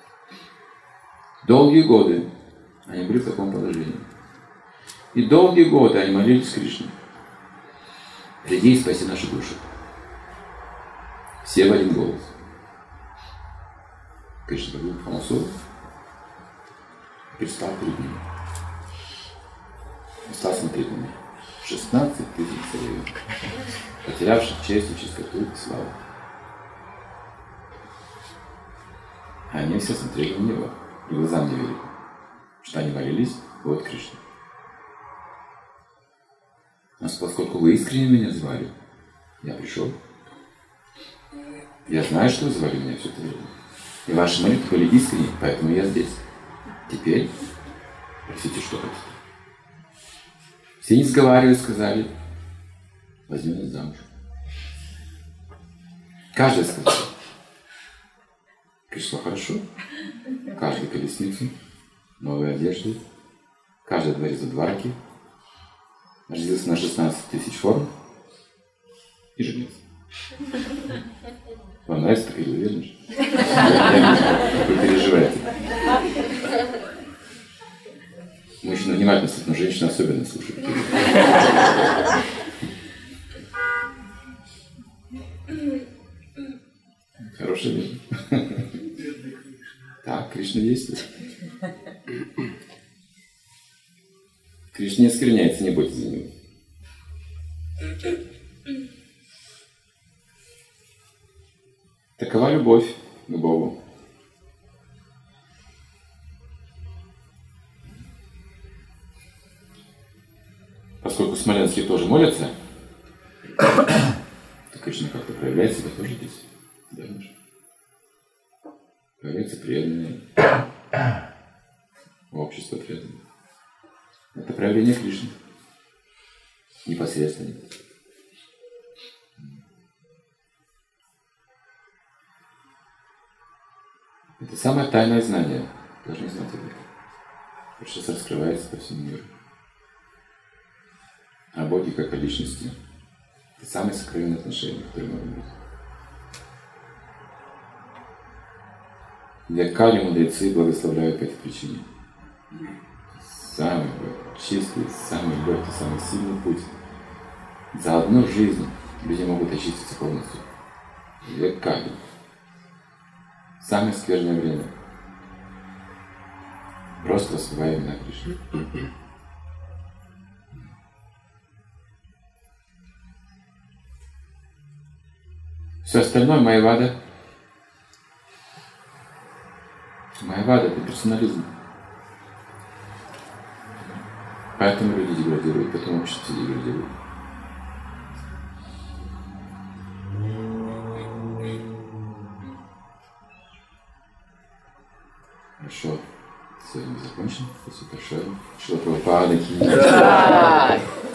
Долгие годы они были в таком положении. И долгие годы они молились Кришне. Приди и спаси наши души. Все в один голос. Кришна победил Бхавасуру. предстал перед ним. Он стал смотреть на них. шестнадцать тысяч царей, потерявших честь и чистоту и славу. А они все смотрели на него, и глазам не верили, что они молились, вот Кришна. Но поскольку вы искренне меня звали, я пришел. Я знаю, что вы звали меня все это время. И ваши молитвы были искренни, поэтому я здесь. Теперь просите, что хотите. Все не сговариваясь сказали, возьми нас замуж. Каждый сказал, пришло хорошо. Каждая колесницу, новые одежды, каждый дворец за два раки. Родился на шестнадцать тысяч форм и женился. Вам нравится такая уверенность? Вы переживаете. Мужчина внимательно слушает, но женщина особенно слушает. Хорошая вещь. Так, Кришна действует. Кришна не оскверняется, не бойтесь за него. Такова любовь к Богу. Поскольку смоленские тоже молятся, то Кришна как-то проявляет себя тоже здесь. Да, появляется преданное, общество преданное. Это проявление Кришны. Непосредственно. Это самое тайное знание. Должны знать об этом. Потому что раскрывается по всему миру. О Боге как о личности. Это самые сокровенные отношения, которые могут быть. Для Кали мудрецы благословляют по этой причине. Самый чистый, самый легкий, самый сильный путь. За одну жизнь люди могут очиститься полностью. Век Кали. Самое скверное время. Просто воспевая имена Кришны. Все остальное майявада. Майявада — это персонализм. Поэтому люди деградируют, поэтому общество деградирует. Хорошо. Сегодня мы закончим. Спасибо большое. Шила Прабхупада ки.